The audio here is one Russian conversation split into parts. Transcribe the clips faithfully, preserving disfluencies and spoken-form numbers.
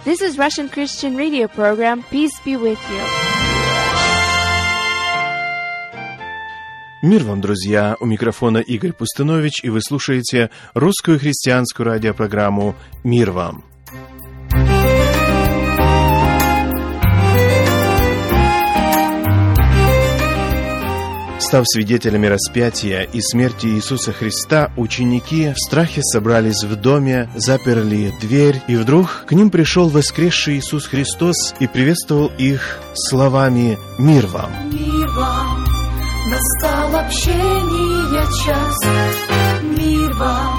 This is Russian Christian Radio program. Peace be with you. Мир вам, друзья! У микрофона Игорь Пустынович, и вы слушаете русскую христианскую радиопрограмму «Мир вам». Став свидетелями распятия и смерти Иисуса Христа, ученики в страхе собрались в доме, заперли дверь, и вдруг к ним пришел воскресший Иисус Христос и приветствовал их словами «Мир вам». Мир вам, настал общение час, мир вам,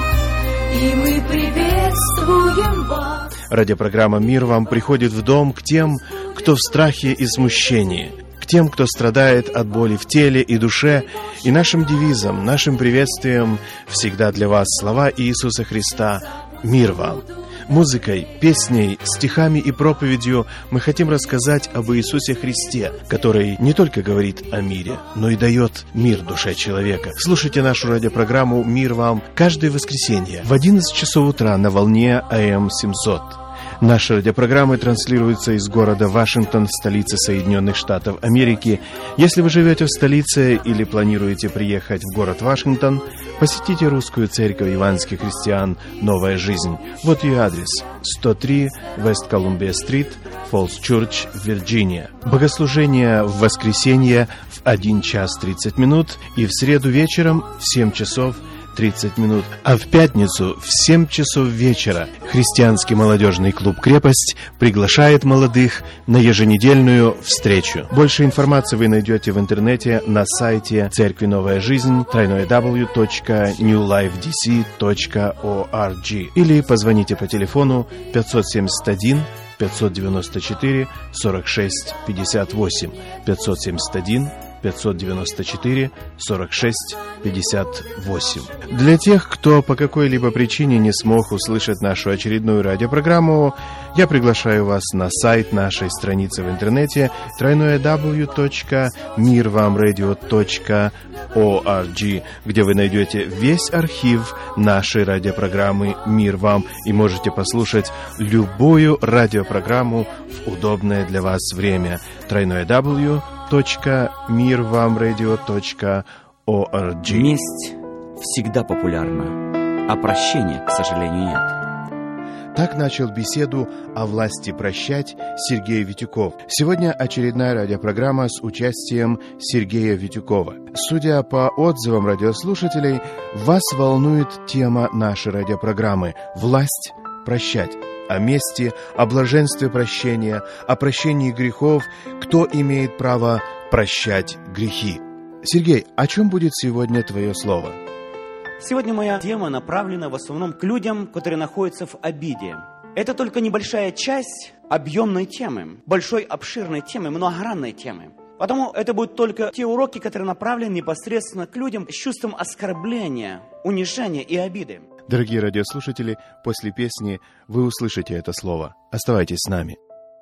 и мы приветствуем вас. Радиопрограмма «Мир вам» приходит в дом к тем, кто в страхе и смущении, тем, кто страдает от боли в теле и душе, и нашим девизом, нашим приветствием всегда для вас слова Иисуса Христа «Мир вам». Музыкой, песней, стихами и проповедью мы хотим рассказать об Иисусе Христе, который не только говорит о мире, но и дает мир душе человека. Слушайте нашу радиопрограмму «Мир вам» каждое воскресенье в одиннадцать часов утра на волне А М семьсот. Наши радиопрограммы транслируются из города Вашингтон, столицы Соединенных Штатов Америки. Если вы живете в столице или планируете приехать в город Вашингтон, посетите русскую церковь евангельских христиан «Новая жизнь». Вот ее адрес: сто три Вест Колумбия-стрит, Фоллс Чурч, Вирджиния. Богослужение в воскресенье в один час тридцать минут и в среду вечером в семь часов тридцать минут, а в пятницу в семь часов вечера христианский молодежный клуб «Крепость» приглашает молодых на еженедельную встречу. Больше информации вы найдете в интернете на сайте Церкви Новая Жизнь дабл ю дабл ю дабл ю точка нью лайф ди си точка орг или позвоните по телефону пятьсот семьдесят один пятьсот девяносто четыре сорок шесть пятьдесят восемь пятьсот семьдесят один пятьсот девяносто четыре сорок шесть пятьдесят восемь. Для тех, кто по какой-либо причине не смог услышать нашу очередную радиопрограмму, я приглашаю вас на сайт нашей страницы в интернете дабл ю дабл ю дабл ю точка мир вам радио точка орг, где вы найдете весь архив нашей радиопрограммы «Мир вам» и можете послушать любую радиопрограмму в удобное для вас время. дабл ю дабл ю дабл ю точка мир вам радио точка орг. Месть всегда популярна, а прощения, к сожалению, нет. Так начал беседу о власти прощать Сергей Витюков. Сегодня очередная радиопрограмма с участием Сергея Витюкова. Судя по отзывам радиослушателей, вас волнует тема нашей радиопрограммы «Власть прощать». О мести, о блаженстве прощения, о прощении грехов, кто имеет право прощать грехи. Сергей, о чем будет сегодня твое слово? Сегодня моя тема направлена в основном к людям, которые находятся в обиде. Это только небольшая часть объемной темы, большой обширной темы, многогранной темы. Потому это будут только те уроки, которые направлены непосредственно к людям с чувством оскорбления, унижения и обиды. Дорогие радиослушатели, после песни вы услышите это слово. Оставайтесь с нами.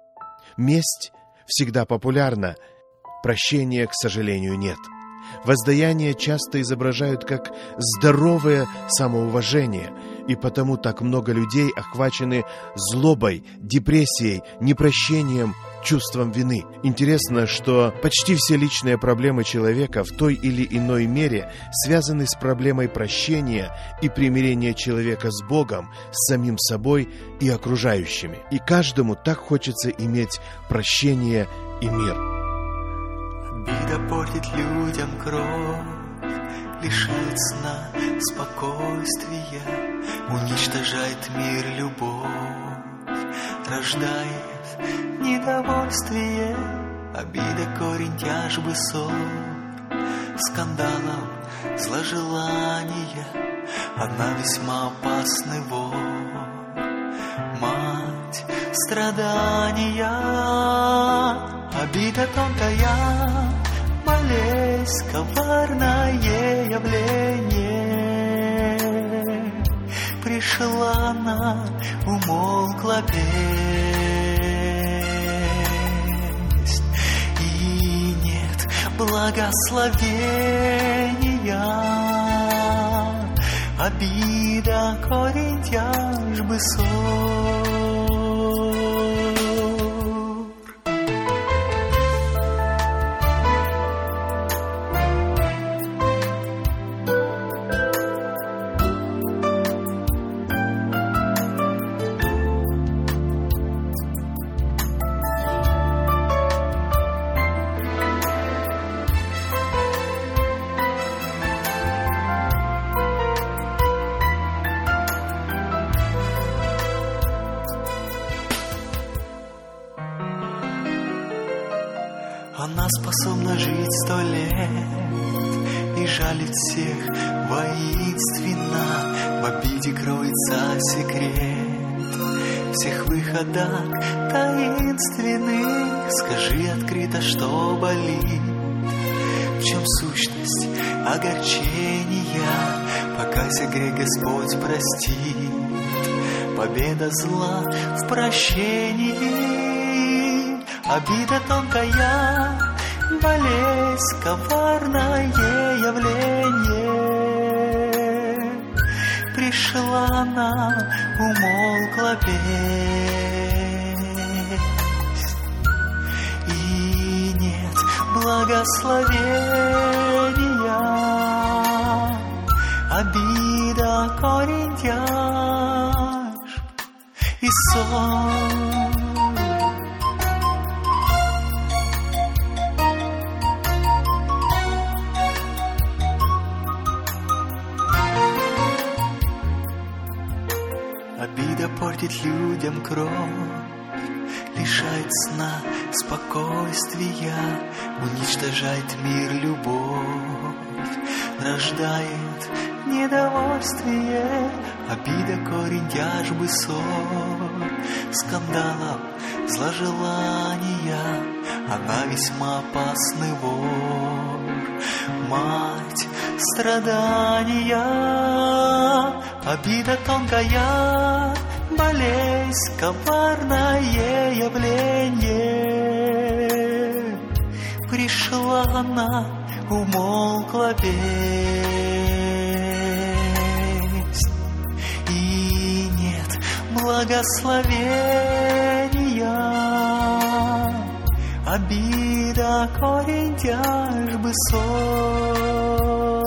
Месть всегда популярна, прощения, к сожалению, нет. Воздаяние часто изображают как здоровое самоуважение, и потому так много людей охвачены злобой, депрессией, непрощением, чувством вины. Интересно, что почти все личные проблемы человека в той или иной мере связаны с проблемой прощения и примирения человека с Богом, с самим собой и окружающими. И каждому так хочется иметь прощение и мир. Обида портит людям кровь, лишает сна, спокойствия, уничтожает мир любовь, рождает недовольствие. Обида корень тяжбы ссор, скандалов, зложелания, одна весьма опасный вор, мать страдания. Обида тонкая, болезнь, коварное явление. Пришла она, умолкла песнь, и нет благословения. Обида корень тяжбы ссор. она способна жить сто лет и жалить всех воинственно. В обиде кроется секрет всех выходах таинственных. Скажи открыто, что болит, в чем сущность огорчения. Покайся, грех, Господь простит. Победа зла в прощении. Обида тонкая, болезнь, коварное явление. Пришла она, умолкла песнь, и нет благословения. Обида корень тяжб и сон. Обида портит людям кровь, лишает сна, спокойствия, уничтожает мир любовь, рождает недовольствие. Обида корень тяжбы, ссор, скандалов, зложелания. Она весьма опасный вор, мать страдания. Обида тонкая, болезнь, коварное явление. Пришла она, умолкла песнь, и нет благословения. Обида корень тяжбы, ссор.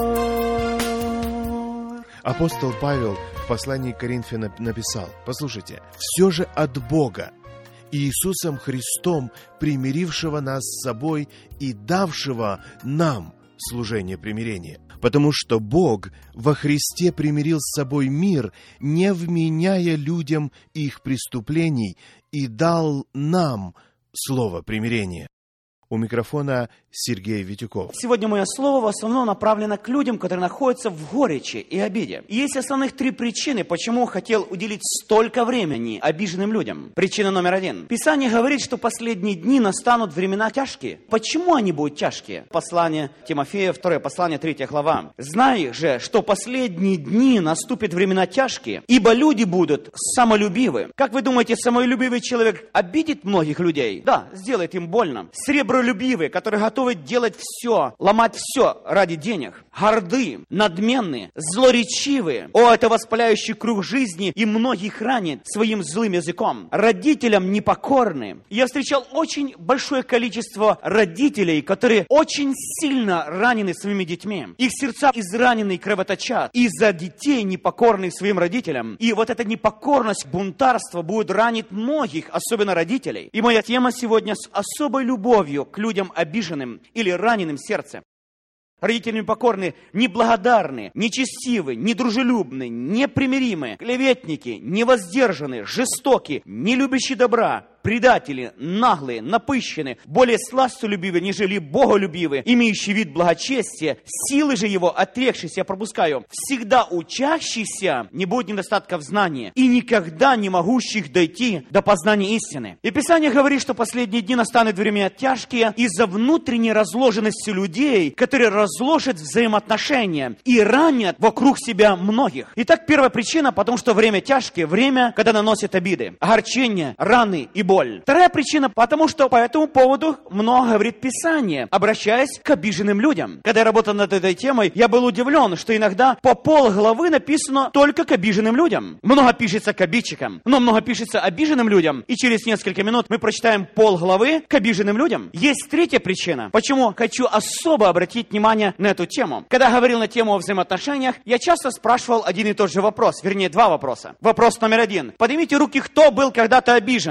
Апостол Павел в послании к Коринфянам написал: послушайте, все же от Бога, Иисусом Христом, примирившего нас с собой и давшего нам служение примирения. Потому что Бог во Христе примирил с собой мир, не вменяя людям их преступлений, и дал нам слово примирения. У микрофона Сергей Витюков. Сегодня мое слово в основном направлено к людям, которые находятся в горечи и обиде. И есть основных три причины, почему хотел уделить столько времени обиженным людям. Причина номер один. Писание говорит, что последние дни настанут времена тяжкие. Почему они будут тяжкие? Послание Тимофея, второе послание, третья глава. «Знай же, что последние дни наступят времена тяжкие, ибо люди будут самолюбивы». Как вы думаете, самолюбивый человек обидит многих людей? Да, сделает им больно. Сребро любивые, которые готовы делать все, ломать все ради денег. Горды, надменные, злоречивые. О, это воспаляющий круг жизни, и многих ранит своим злым языком. Родителям непокорны. Я встречал очень большое количество родителей, которые очень сильно ранены своими детьми. Их сердца изранены и кровоточат из-за детей, непокорных своим родителям. И вот эта непокорность, бунтарство будет ранить многих, особенно родителей. И моя тема сегодня с особой любовью к людям обиженным или раненым в сердце. Родители непокорны, неблагодарны, нечестивы, недружелюбны, непримиримы, клеветники, невоздержаны, жестоки, не любящие добра, предатели, наглые, напыщенные, более сластолюбивые, нежели боголюбивые, имеющие вид благочестия, силы же его, отрекшиеся, я пропускаю, всегда учащихся, не будет недостатка в знании, и никогда не могущих дойти до познания истины. И Писание говорит, что последние дни настанут времена тяжкие из-за внутренней разложенности людей, которые разложат взаимоотношения и ранят вокруг себя многих. Итак, первая причина, потому что время тяжкое, время, когда наносят обиды, огорчения, раны и боль. Вторая причина, потому что по этому поводу много говорит Писание, обращаясь к обиженным людям. Когда я работал над этой темой, я был удивлен, что иногда по полглавы написано только к обиженным людям. Много пишется к обидчикам, но много пишется обиженным людям. И через несколько минут мы прочитаем полглавы к обиженным людям. Есть третья причина, почему хочу особо обратить внимание на эту тему. Когда говорил на тему о взаимоотношениях, я часто спрашивал один и тот же вопрос, вернее два вопроса. Вопрос номер один. Поднимите руки, кто был когда-то обижен. Сколько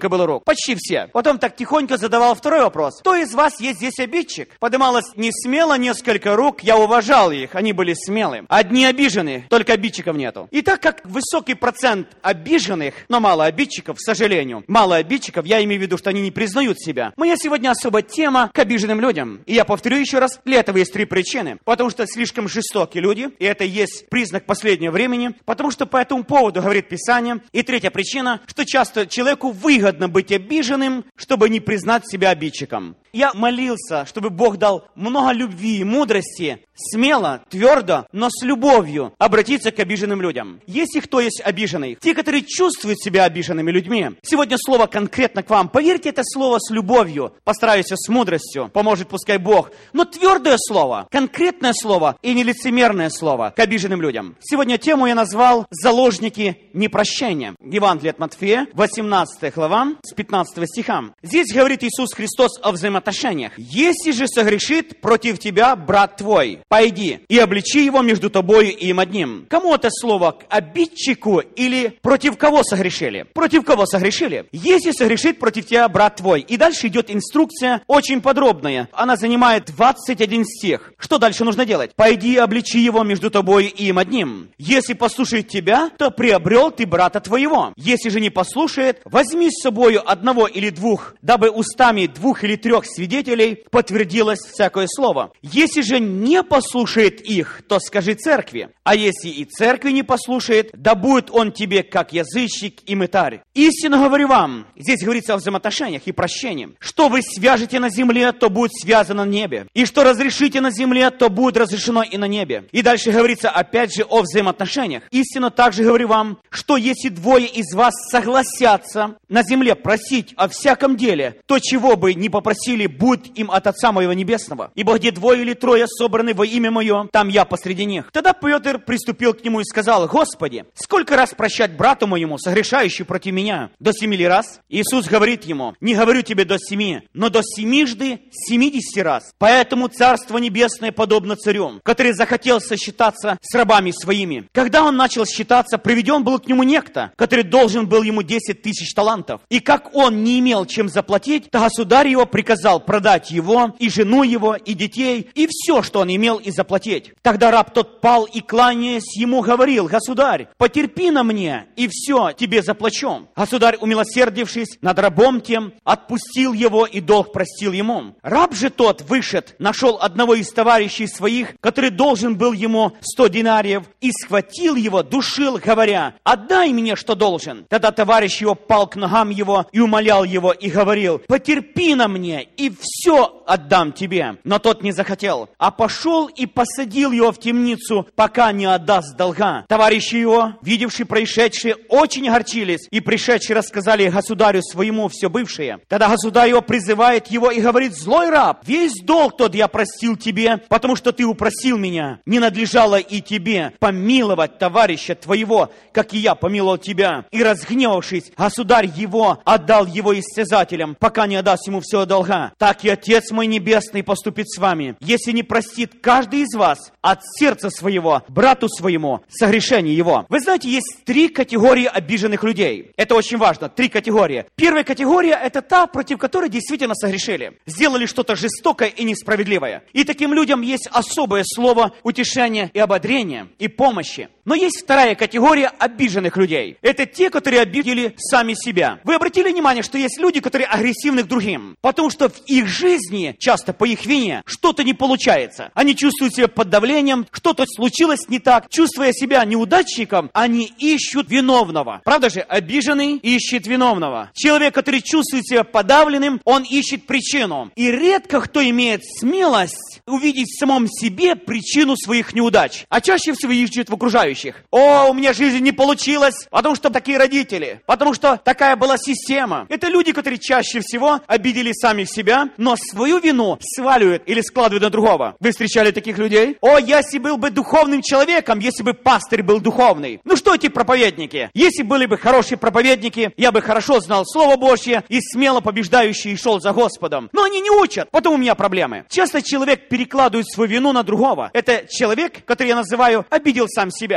Сколько было рук? Почти все. Потом так тихонько задавал второй вопрос. Кто из вас есть здесь обидчик? Подымалось не смело несколько рук, я уважал их, они были смелые. Одни обиженные, только обидчиков нету. И так как высокий процент обиженных, но мало обидчиков, к сожалению, мало обидчиков, я имею в виду, что они не признают себя. Моя сегодня особая тема к обиженным людям. И я повторю еще раз, для этого есть три причины. Потому что слишком жестокие люди, и это есть признак последнего времени, потому что по этому поводу говорит Писание. И третья причина, что часто человеку выгодно быть обиженным, чтобы не признать себя обидчиком. Я молился, чтобы Бог дал много любви и мудрости, смело, твердо, но с любовью обратиться к обиженным людям. Если кто есть обиженный, те, которые чувствуют себя обиженными людьми, сегодня слово конкретно к вам. Поверьте, это слово с любовью. Постараюсь с мудростью, поможет пускай Бог. Но твердое слово, конкретное слово и нелицемерное слово к обиженным людям. Сегодня тему я назвал «Заложники непрощения». Евангелие от Матфея, восемнадцатая глава, с пятнадцатого стиха. Здесь говорит Иисус Христос о взаимоотношениях. «Если же согрешит против тебя брат твой, пойди и обличи его между тобою и им одним». Кому это слово? К обидчику или против кого согрешили? Против кого согрешили? Если согрешит против тебя брат твой. И дальше идет инструкция очень подробная. Она занимает двадцать один стих. Что дальше нужно делать? «Пойди и обличи его между тобою и им одним. Если послушает тебя, то приобрел ты брата твоего. Если же не послушает, возьми с собою одного или двух, дабы устами двух или трех свидетелей подтвердилось всякое слово. Если же не послушает их, то скажи церкви. А если и церкви не послушает, да будет он тебе как язычник и мытарь. Истинно говорю вам», здесь говорится о взаимоотношениях и прощении, «что вы свяжете на земле, то будет связано на небе. И что разрешите на земле, то будет разрешено и на небе». И дальше говорится опять же о взаимоотношениях. «Истинно также говорю вам, что если двое из вас согласятся на земле просить о всяком деле, то чего бы ни попросили, будет им от Отца Моего Небесного. Ибо где двое или трое собраны во имя Мое, там я посреди них». Тогда Петр приступил к нему и сказал: «Господи, сколько раз прощать брату моему, согрешающему против меня? До семи ли раз?» Иисус говорит ему: «Не говорю тебе до семи, но до семижды семидесяти раз. Поэтому Царство Небесное подобно царю, который захотел сосчитаться с рабами своими. Когда он начал считаться, приведен был к нему некто, который должен был ему десять тысяч талантов. И как он не имел чем заплатить, то государь его приказал продать его, и жену его, и детей, и все, что он имел, и заплатить. Тогда раб тот пал и, кланяясь ему, говорил: Государь, потерпи на мне, и все тебе заплачу. Государь, умилосердившись над рабом тем, отпустил его и долг простил ему. Раб же тот, вышед, нашел одного из товарищей своих, который должен был ему сто динариев, и схватил его, душил, говоря: отдай мне, что должен. Тогда товарищ его пал к ногам его и умолял его, и говорил: потерпи на мне, и все отдам тебе. Но тот не захотел, а пошел и посадил его в темницу, пока не отдаст долга. Товарищи его, видевшие происшедшее, очень огорчились, и пришедшие рассказали государю своему все бывшее. Тогда государь его призывает его и говорит: злой раб, весь долг тот я простил тебе, потому что ты упросил меня. Не надлежало и тебе помиловать товарища твоего, как и я помиловал тебя. И разгневавшись, государь его отдал его истязателям, пока не отдаст ему все долга. Так и Отец мой Небесный поступит с вами, если не простит каждый из вас от сердца своего брату своему согрешение его». Вы знаете, есть три категории обиженных людей. Это очень важно, три категории. Первая категория – это та, против которой действительно согрешили. Сделали что-то жестокое и несправедливое. И таким людям есть особое слово утешения и ободрения, и помощи. Но есть вторая категория обиженных людей. Это те, которые обидели сами себя. Вы обратили внимание, что есть люди, которые агрессивны к другим, потому что в их жизни, часто по их вине, что-то не получается. Они чувствуют себя под давлением, что-то случилось не так. Чувствуя себя неудачником, они ищут виновного. Правда же? Обиженный ищет виновного. Человек, который чувствует себя подавленным, он ищет причину. И редко кто имеет смелость увидеть в самом себе причину своих неудач. А чаще всего ищет в окружающих. О, у меня жизнь не получилась, потому что такие родители, потому что такая была система. Это люди, которые чаще всего обидели самих себя, но свою вину сваливают или складывают на другого. Вы встречали таких людей? О, если был бы духовным человеком, если бы пастырь был духовный. Ну что эти проповедники? Если были бы хорошие проповедники, я бы хорошо знал Слово Божье и смело побеждающий шел за Господом. Но они не учат, потом у меня проблемы. Часто человек перекладывает свою вину на другого. Это человек, который я называю, обидел сам себя.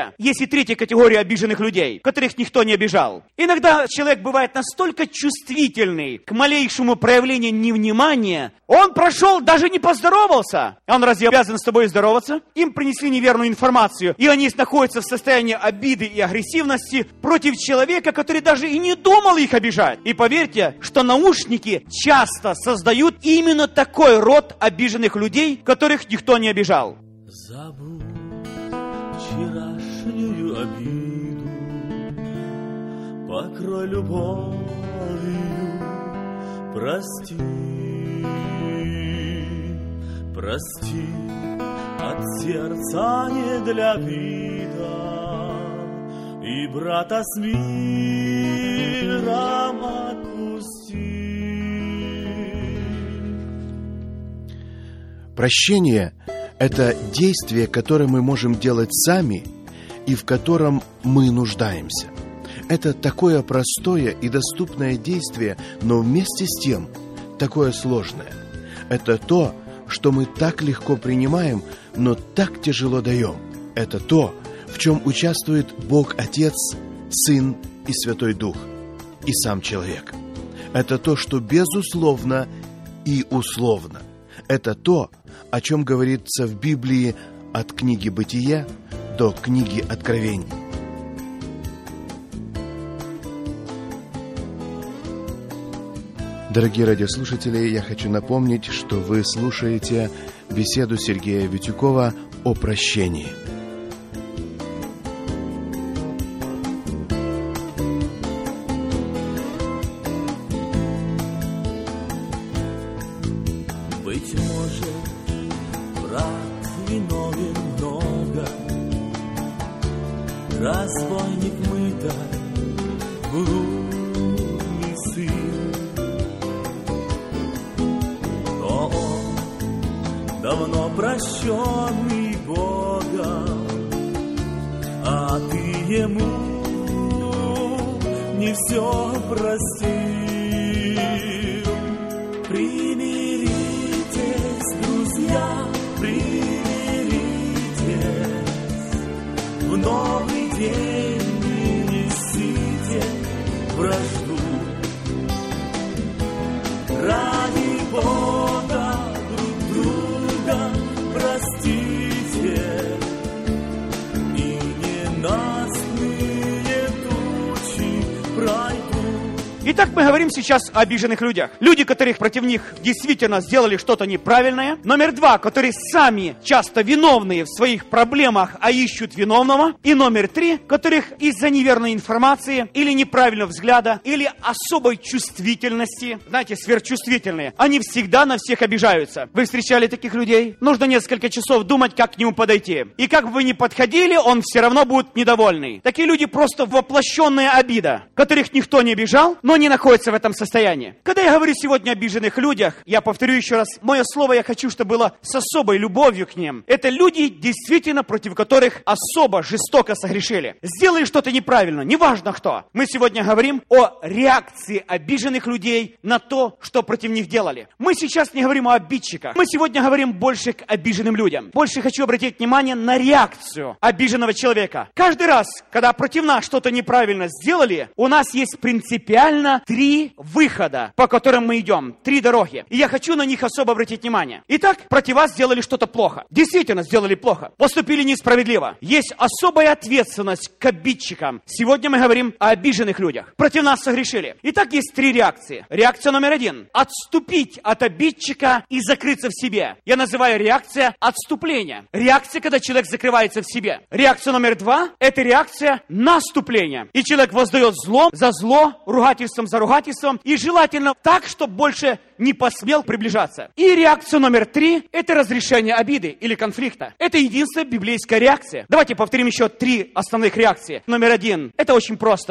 говоря, есть и третья категория обиженных людей, которых никто не обижал. Иногда человек бывает настолько чувствительный к малейшему проявлению невнимания, он прошел, даже не поздоровался. Он разве обязан с тобой здороваться? Им принесли неверную информацию, и они находятся в состоянии обиды и агрессивности против человека, который даже и не думал их обижать. И поверьте, что наушники часто создают именно такой род обиженных людей, которых никто не обижал. Забудь вчерашнюю обиду, покрой любовью, прости, прости, от сердца не для вида, и брата с миром отпусти. Прощение – это действие, которое мы можем делать сами и в котором мы нуждаемся. Это такое простое и доступное действие, но вместе с тем такое сложное. Это то, что мы так легко принимаем, но так тяжело даем. Это то, в чем участвует Бог Отец, Сын и Святой Дух, и сам человек. Это то, что безусловно и условно. Это то, о чем говорится в Библии от книги Бытия до книги Откровений. Дорогие радиослушатели, я хочу напомнить, что вы слушаете беседу Сергея Витюкова о прощении. Быть может, брат виновен много, разбойник мыта, блудный сын. Но он давно прощенный Богом, а ты ему не все простил. Примиритесь, друзья, примиритесь, в новый день не несите вражду. Ради Бога друг друга простите, и ненастные тучи пройдут. Итак, мы говорим сейчас о обиженных людях. Люди, которых против них действительно сделали что-то неправильное. Номер два, которые сами часто виновные в своих проблемах, а ищут виновного. И номер три, которых из-за неверной информации или неправильного взгляда, или особой чувствительности, знаете, сверхчувствительные, они всегда на всех обижаются. Вы встречали таких людей? Нужно несколько часов думать, как к нему подойти. И как бы вы ни подходили, он все равно будет недовольный. Такие люди просто воплощенная обида, которых никто не обижал, но не находится в этом состоянии. Когда я говорю сегодня о обиженных людях, я повторю еще раз, мое слово я хочу, чтобы было с особой любовью к ним. Это люди, действительно, против которых особо жестоко согрешили. Сделали что-то неправильно, неважно кто. Мы сегодня говорим о реакции обиженных людей на то, что против них делали. Мы сейчас не говорим о обидчиках. Мы сегодня говорим больше к обиженным людям. Больше хочу обратить внимание на реакцию обиженного человека. Каждый раз, когда против нас что-то неправильно сделали, у нас есть принципиально три выхода, по которым мы идем, три дороги. И я хочу на них особо обратить внимание. Итак, против вас сделали что-то плохо. Действительно сделали плохо. Поступили несправедливо. Есть особая ответственность к обидчикам. Сегодня мы говорим о обиженных людях. Против нас согрешили. Итак, есть три реакции. Реакция номер один. Отступить от обидчика и закрыться в себе. Я называю реакция отступления. Реакция, когда человек закрывается в себе. Реакция номер два – это реакция наступления. И человек воздает зло за зло, ругательством за ругательством, и желательно так, чтобы больше не посмел приближаться. И реакция номер три – это разрешение обиды или конфликта. Это единственная библейская реакция. Давайте повторим еще три основных реакции. Номер один – это очень просто.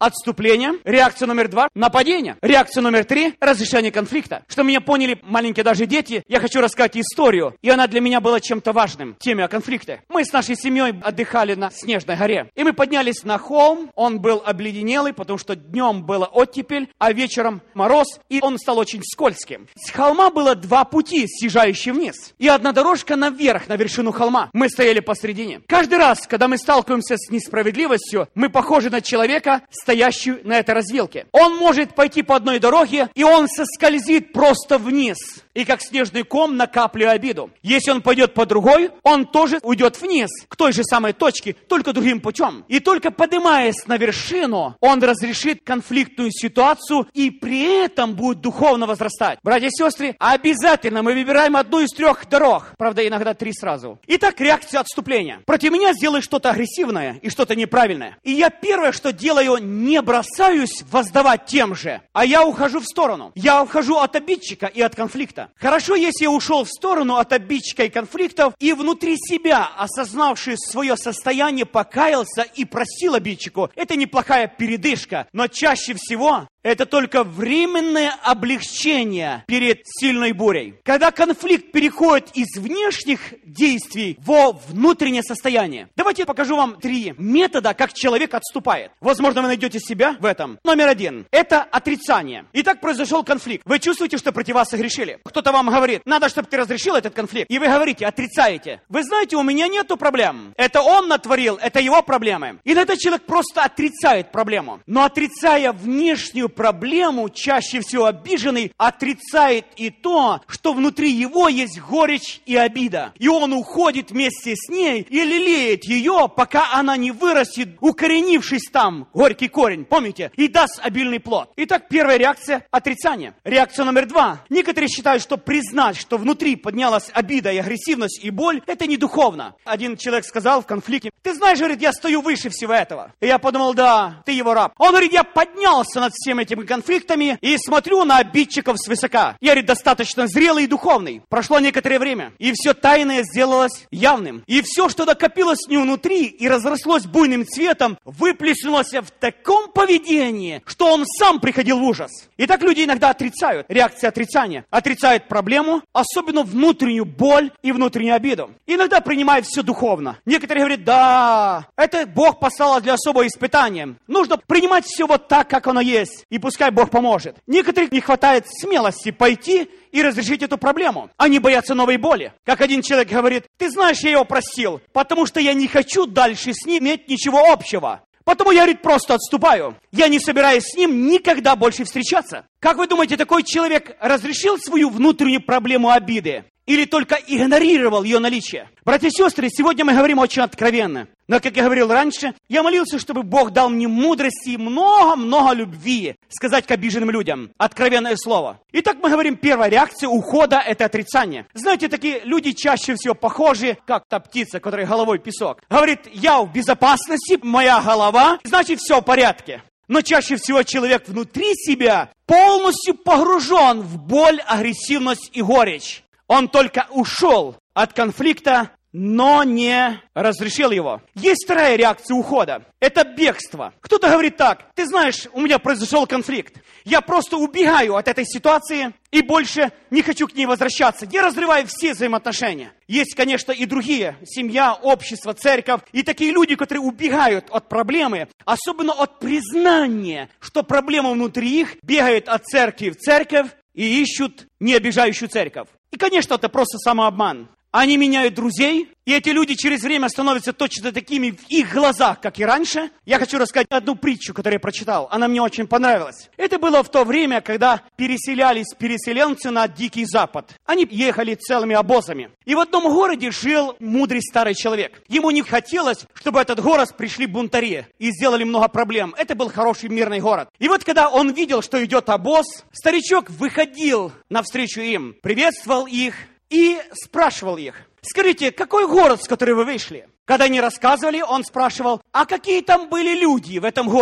отступление. Реакция номер два – нападение. Реакция номер три – разрешение конфликта. Чтобы меня поняли маленькие даже дети, я хочу рассказать историю. И она для меня была чем-то важным, теме о конфликте. Мы с нашей семьей отдыхали на Снежной горе. И мы поднялись на холм. Он был обледенелый, потому что днем была оттепель, а вечером мороз. И он стал очень скользким. С холма было два пути, съезжающие вниз. И одна дорожка наверх, на вершину холма. Мы стояли посредине. Каждый раз, когда мы сталкиваемся с несправедливостью, мы похожи на человека, стоящего на этой развилке. Он может пойти по одной дороге, и он соскользит просто вниз. И как снежный ком накапливая обиду. Если он пойдет по другой, он тоже уйдет вниз, к той же самой точке, только другим путем. И только поднимаясь на вершину, он разрешит конфликтную ситуацию и при этом будет духовно возрастать. Братья и сестры, обязательно мы выбираем одну из трех дорог. Правда, иногда три сразу. Итак, реакция отступления. Против меня сделай что-то агрессивное и что-то неправильное. И я первое, что делаю, не бросаюсь воздавать тем же, а я ухожу в сторону. Я ухожу от обидчика и от конфликта. Хорошо, если я ушел в сторону от обидчика и конфликтов, и внутри себя, осознавший свое состояние, покаялся и просил обидчику. Это неплохая передышка, но чаще всего это только временное облегчение перед сильной бурей. Когда конфликт переходит из внешних действий во внутреннее состояние. Давайте я покажу вам три метода, как человек отступает. Возможно, вы найдете себя в этом. Номер один. Это отрицание. Итак, произошел конфликт. Вы чувствуете, что против вас согрешили. Кто-то вам говорит, надо, чтобы ты разрешил этот конфликт. И вы говорите, отрицаете. Вы знаете, у меня нету проблем. Это он натворил, это его проблемы. Иногда человек просто отрицает проблему. Но отрицая внешнюю проблему, чаще всего обиженный отрицает и то, что внутри его есть горечь и обида. И он уходит вместе с ней и лелеет ее, пока она не вырастет, укоренившись там, горький корень, помните, и даст обильный плод. Итак, первая реакция – отрицание. Реакция номер два. Некоторые считают, что признать, что внутри поднялась обида и агрессивность и боль – это не духовно. Один человек сказал в конфликте, ты знаешь, говорит, я стою выше всего этого. И я подумал, да, ты его раб. Он говорит, я поднялся над всем этими конфликтами и смотрю на обидчиков свысока. Я, говорит, достаточно зрелый и духовный. Прошло некоторое время, и все тайное сделалось явным. И все, что накопилось в нем внутри и разрослось буйным цветом, выплеснулось в таком поведении, что он сам приходил в ужас. И так люди иногда отрицают. Реакция отрицания. Отрицают проблему, особенно внутреннюю боль и внутреннюю обиду. Иногда принимают все духовно. Некоторые говорят, да, это Бог послал для особого испытания. Нужно принимать все вот так, как оно есть. И пускай Бог поможет. Некоторых не хватает смелости пойти и разрешить эту проблему. Они боятся новой боли. Как один человек говорит, ты знаешь, я его простил, потому что я не хочу дальше с ним иметь ничего общего. Потому я, говорит, просто отступаю. Я не собираюсь с ним никогда больше встречаться. Как вы думаете, такой человек разрешил свою внутреннюю проблему обиды? Или только игнорировал ее наличие? Братья и сестры, сегодня мы говорим очень откровенно. Но, как я говорил раньше, я молился, чтобы Бог дал мне мудрости и много-много любви сказать к обиженным людям. Откровенное слово. Итак, мы говорим, первая реакция ухода – это отрицание. Знаете, такие люди чаще всего похожи, как та птица, которая головой в песок. Говорит, я в безопасности, моя голова, значит, все в порядке. Но чаще всего человек внутри себя полностью погружен в боль, агрессивность и горечь. Он только ушел от конфликта, но не разрешил его. Есть вторая реакция ухода. Это бегство. Кто-то говорит так, ты знаешь, у меня произошел конфликт. Я просто убегаю от этой ситуации и больше не хочу к ней возвращаться. Я разрываю все взаимоотношения. Есть, конечно, и другие. Семья, общество, церковь. И такие люди, которые убегают от проблемы, особенно от признания, что проблема внутри их, бегают от церкви в церковь и ищут необижающую церковь. И, конечно, это просто самообман. Они меняют друзей, и эти люди через время становятся точно такими в их глазах, как и раньше. Я хочу рассказать одну притчу, которую я прочитал. Она мне очень понравилась. Это было в то время, когда переселялись переселенцы на Дикий Запад. Они ехали целыми обозами. И в одном городе жил мудрый старый человек. Ему не хотелось, чтобы в этот город пришли бунтари и сделали много проблем. Это был хороший мирный город. И вот когда он видел, что идет обоз, старичок выходил навстречу им, приветствовал их, и спрашивал их, скажите, какой город, с которого вы вышли? Когда они рассказывали, он спрашивал, а какие там были люди в этом городе?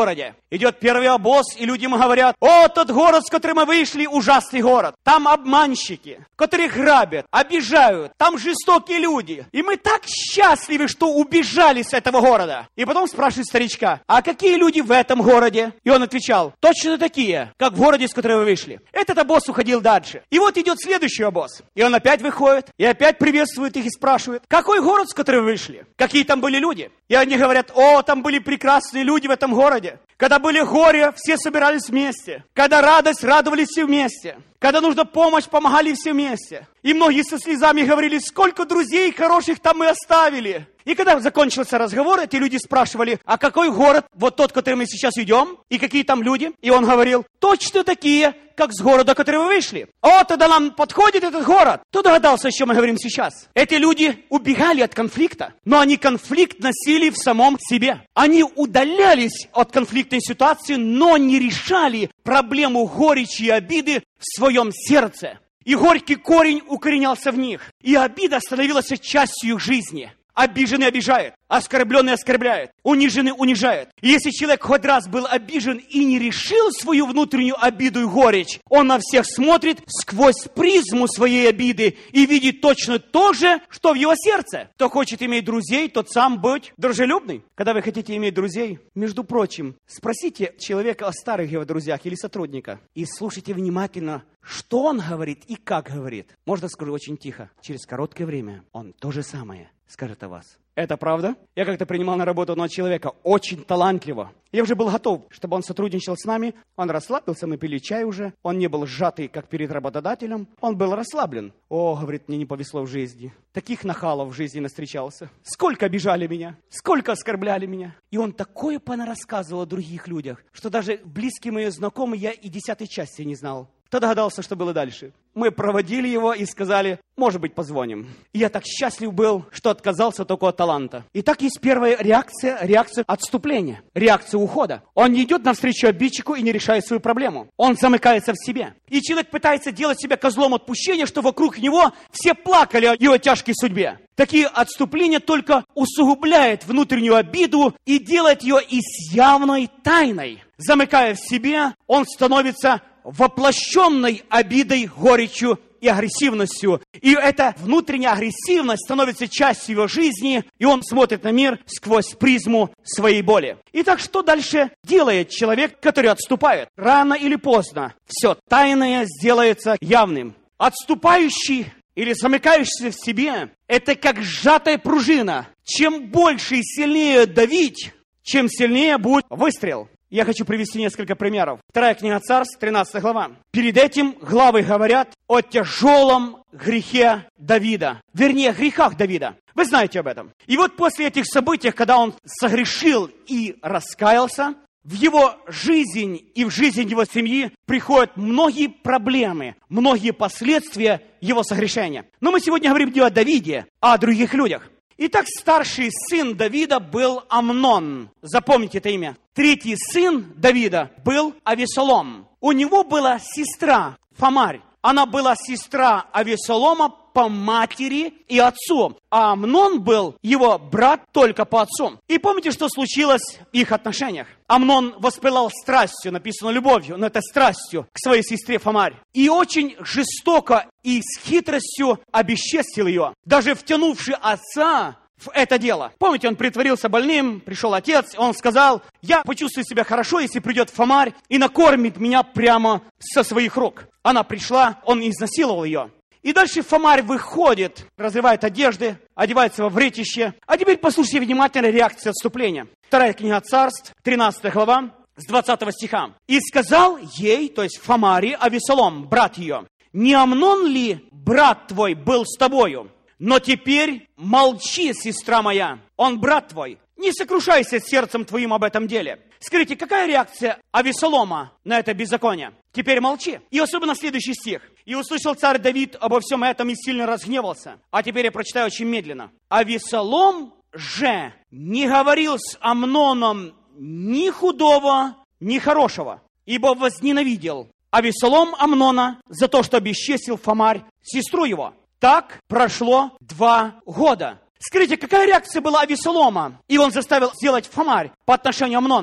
Идет первый обоз, и люди ему говорят: о, тот город, с которым мы вышли, ужасный город. Там обманщики, которые грабят, обижают, там жестокие люди. И мы так счастливы, что убежали с этого города. И потом спрашивает старичка: а какие люди в этом городе? И он отвечал: точно такие, как в городе, с которого вы вышли. Этот обоз уходил дальше. И вот идет следующий обоз. И он опять выходит, и опять приветствует их и спрашивает: какой город, с которого вы вышли? Какие там были люди? И они говорят: о, там были прекрасные люди в этом городе. Когда были горе, все собирались вместе. Когда радость, радовались все вместе. Когда нужна помощь, помогали все вместе. И многие со слезами говорили: сколько друзей хороших там мы оставили. И когда закончился разговор, эти люди спрашивали: а какой город, вот тот, в который мы сейчас идем, и какие там люди? И он говорил: точно такие, как с города, который вы вышли. О, тогда нам подходит этот город. Кто догадался, о чем мы говорим сейчас? Эти люди убегали от конфликта, но они конфликт носили в самом себе. Они удалялись от конфликтной ситуации, но не решали проблему горечи и обиды в своем сердце. И горький корень укоренялся в них. И обида становилась частью их жизни. Обиженный обижает, оскорбленный оскорбляет, униженный унижает. И если человек хоть раз был обижен и не решил свою внутреннюю обиду и горечь, он на всех смотрит сквозь призму своей обиды и видит точно то же, что в его сердце. Кто хочет иметь друзей, тот сам будь дружелюбный. Когда вы хотите иметь друзей, между прочим, спросите человека о старых его друзьях или сотрудника и слушайте внимательно, что он говорит и как говорит. Можно скажу очень тихо. Через короткое время он то же самое скажет о вас. Это правда? Я как-то принимал на работу одного человека, очень талантливого. Я уже был готов, чтобы он сотрудничал с нами. Он расслабился, мы пили чай уже. Он не был сжатый, как перед работодателем. Он был расслаблен. О, говорит, мне не повезло в жизни. Таких нахалов в жизни настречался. Сколько обижали меня, сколько оскорбляли меня. И он такое понарассказывал о других людях, что даже близкие мои знакомые я и десятой части не знал. Кто догадался, что было дальше? Мы проводили его и сказали: может быть, позвоним. И я так счастлив был, что отказался только от таланта. Итак, есть первая реакция, реакция отступления, реакция ухода. Он не идет навстречу обидчику и не решает свою проблему. Он замыкается в себе. И человек пытается делать себя козлом отпущения, что вокруг него все плакали о его тяжкой судьбе. Такие отступления только усугубляют внутреннюю обиду и делают ее и с явной тайной. Замыкая в себе, он становится воплощенной обидой, горечью и агрессивностью. И эта внутренняя агрессивность становится частью его жизни, и он смотрит на мир сквозь призму своей боли. Итак, что дальше делает человек, который отступает? Рано или поздно все тайное сделается явным. Отступающий или замыкающийся в себе – это как сжатая пружина. Чем больше и сильнее давить, чем сильнее будет выстрел. Я хочу привести несколько примеров. Вторая книга Царств, тринадцатая глава. Перед этим главы говорят о тяжелом грехе Давида. Вернее, грехах Давида. Вы знаете об этом. И вот после этих событий, когда он согрешил и раскаялся, в его жизнь и в жизнь его семьи приходят многие проблемы, многие последствия его согрешения. Но мы сегодня говорим не о Давиде, а о других людях. Итак, старший сын Давида был Амнон. Запомните это имя. Третий сын Давида был Авесолом. У него была сестра Фамарь. Она была сестра Авесолома по матери и отцу. А Амнон был его брат только по отцу. И помните, что случилось в их отношениях? Амнон воспылал страстью, написано любовью, но это страстью к своей сестре Фамарь. И очень жестоко и с хитростью обесчестил ее, даже втянувший отца в это дело. Помните, он притворился больным, пришел отец, он сказал: я почувствую себя хорошо, если придет Фамарь и накормит меня прямо со своих рук. Она пришла, он изнасиловал ее. И дальше Фамарь выходит, разрывает одежды, одевается во вретище. А теперь послушайте внимательно реакцию отступления. Вторая книга Царств, тринадцатая глава, с двадцатого стиха. «И сказал ей, то есть Фамаре, Авесолом, брат ее: не Амнон ли брат твой был с тобою? Но теперь молчи, сестра моя, он брат твой. Не сокрушайся сердцем твоим об этом деле». Скажите, какая реакция Авесолома на это беззаконие? Теперь молчи. И особенно следующий стих. «И услышал царь Давид обо всем этом и сильно разгневался». А теперь я прочитаю очень медленно. «Авесолом же не говорил с Амноном ни худого, ни хорошего, ибо возненавидел Авесолом Амнона за то, что обесчестил Фамарь, сестру его. Так прошло два года». Скажите, какая реакция была Авесолома? И он заставил сделать Фамарь по отношению Амнона.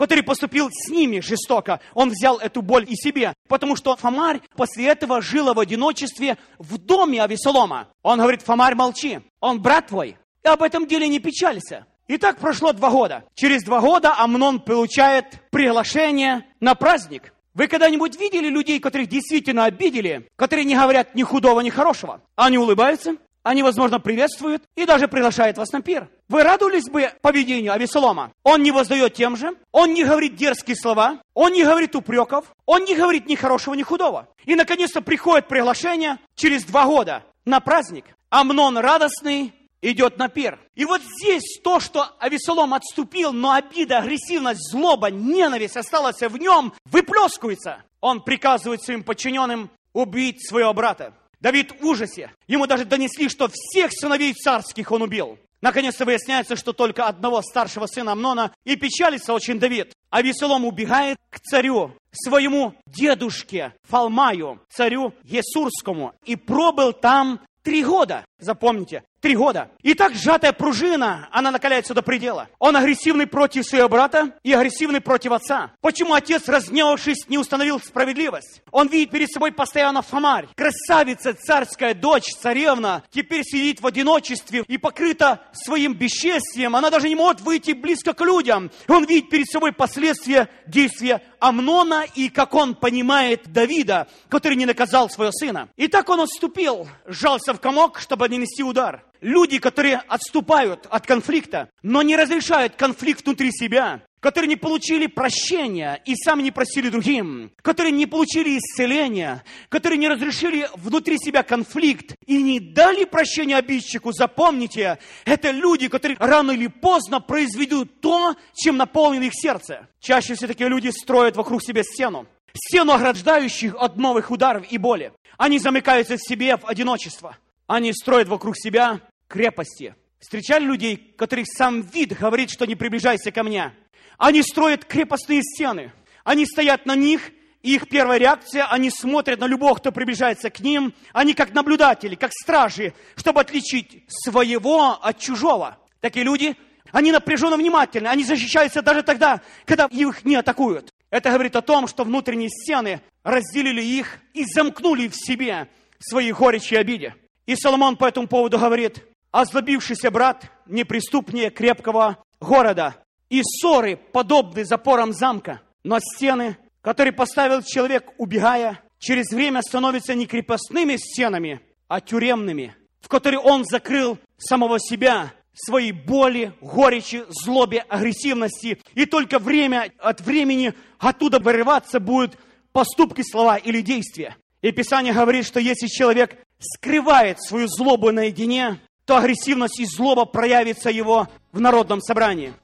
который поступил с ними жестоко, он взял эту боль и себе. Потому что Фомарь после этого жил в одиночестве в доме Авесолома. Он говорит: Фомарь, молчи, он брат твой, и об этом деле не печалься. И так прошло два года. Через два года Амнон получает приглашение на праздник. Вы когда-нибудь видели людей, которых действительно обидели, которые не говорят ни худого, ни хорошего? Они улыбаются, они, возможно, приветствуют и даже приглашают вас на пир. Вы радовались бы поведению Авесолома? Он не воздает тем же, он не говорит дерзкие слова, он не говорит упреков, он не говорит ни хорошего, ни худого. И, наконец-то, приходит приглашение через два года на праздник. Амнон радостный идет на пир. И вот здесь то, что Авесолом отступил, но обида, агрессивность, злоба, ненависть осталась в нем, выплескивается. Он приказывает своим подчиненным убить своего брата. Давид в ужасе. Ему даже донесли, что всех сыновей царских он убил. Наконец-то выясняется, что только одного старшего сына Амнона, и печалится очень Давид. Авесолом убегает к царю, своему дедушке Фалмаю, царю Гесурскому, и пробыл там три года. Запомните, три года. И так сжатая пружина, она накаляется до предела. Он агрессивный против своего брата и агрессивный против отца. Почему отец, разгневавшись, не установил справедливость? Он видит перед собой постоянно Фомарь. Красавица, царская дочь, царевна, теперь сидит в одиночестве и покрыта своим бесчестием. Она даже не может выйти близко к людям. Он видит перед собой последствия действия Амнона и, как он понимает, Давида, который не наказал своего сына. И так он отступил, сжался в комок, чтобы нанести удар. Люди, которые отступают от конфликта, но не разрешают конфликт внутри себя, которые не получили прощения и сами не просили другим, которые не получили исцеления, которые не разрешили внутри себя конфликт и не дали прощения обидчику, запомните, это люди, которые рано или поздно произведут то, чем наполнено их сердце. Чаще всего такие люди строят вокруг себя стену. Стену, ограждающих от новых ударов и боли. Они замыкаются в себе в одиночество. Они строят вокруг себя крепости. Встречали людей, которых сам вид говорит, что не приближайся ко мне. Они строят крепостные стены. Они стоят на них, и их первая реакция, они смотрят на любого, кто приближается к ним. Они как наблюдатели, как стражи, чтобы отличить своего от чужого. Такие люди, они напряженно внимательны, они защищаются даже тогда, когда их не атакуют. Это говорит о том, что внутренние стены разделили их и замкнули в себе свои горечи и обиды. И Соломон по этому поводу говорит: озлобившийся брат неприступнее крепкого города, и ссоры подобны запорам замка. Но стены, которые поставил человек, убегая, через время становятся не крепостными стенами, а тюремными, в которые он закрыл самого себя, свои боли, горечи, злобе, агрессивности. И только время от времени оттуда вырываться будут поступки, слова или действия. И Писание говорит, что если человек скрывает свою злобу наедине, то агрессивность и злоба проявится его в народном собрании.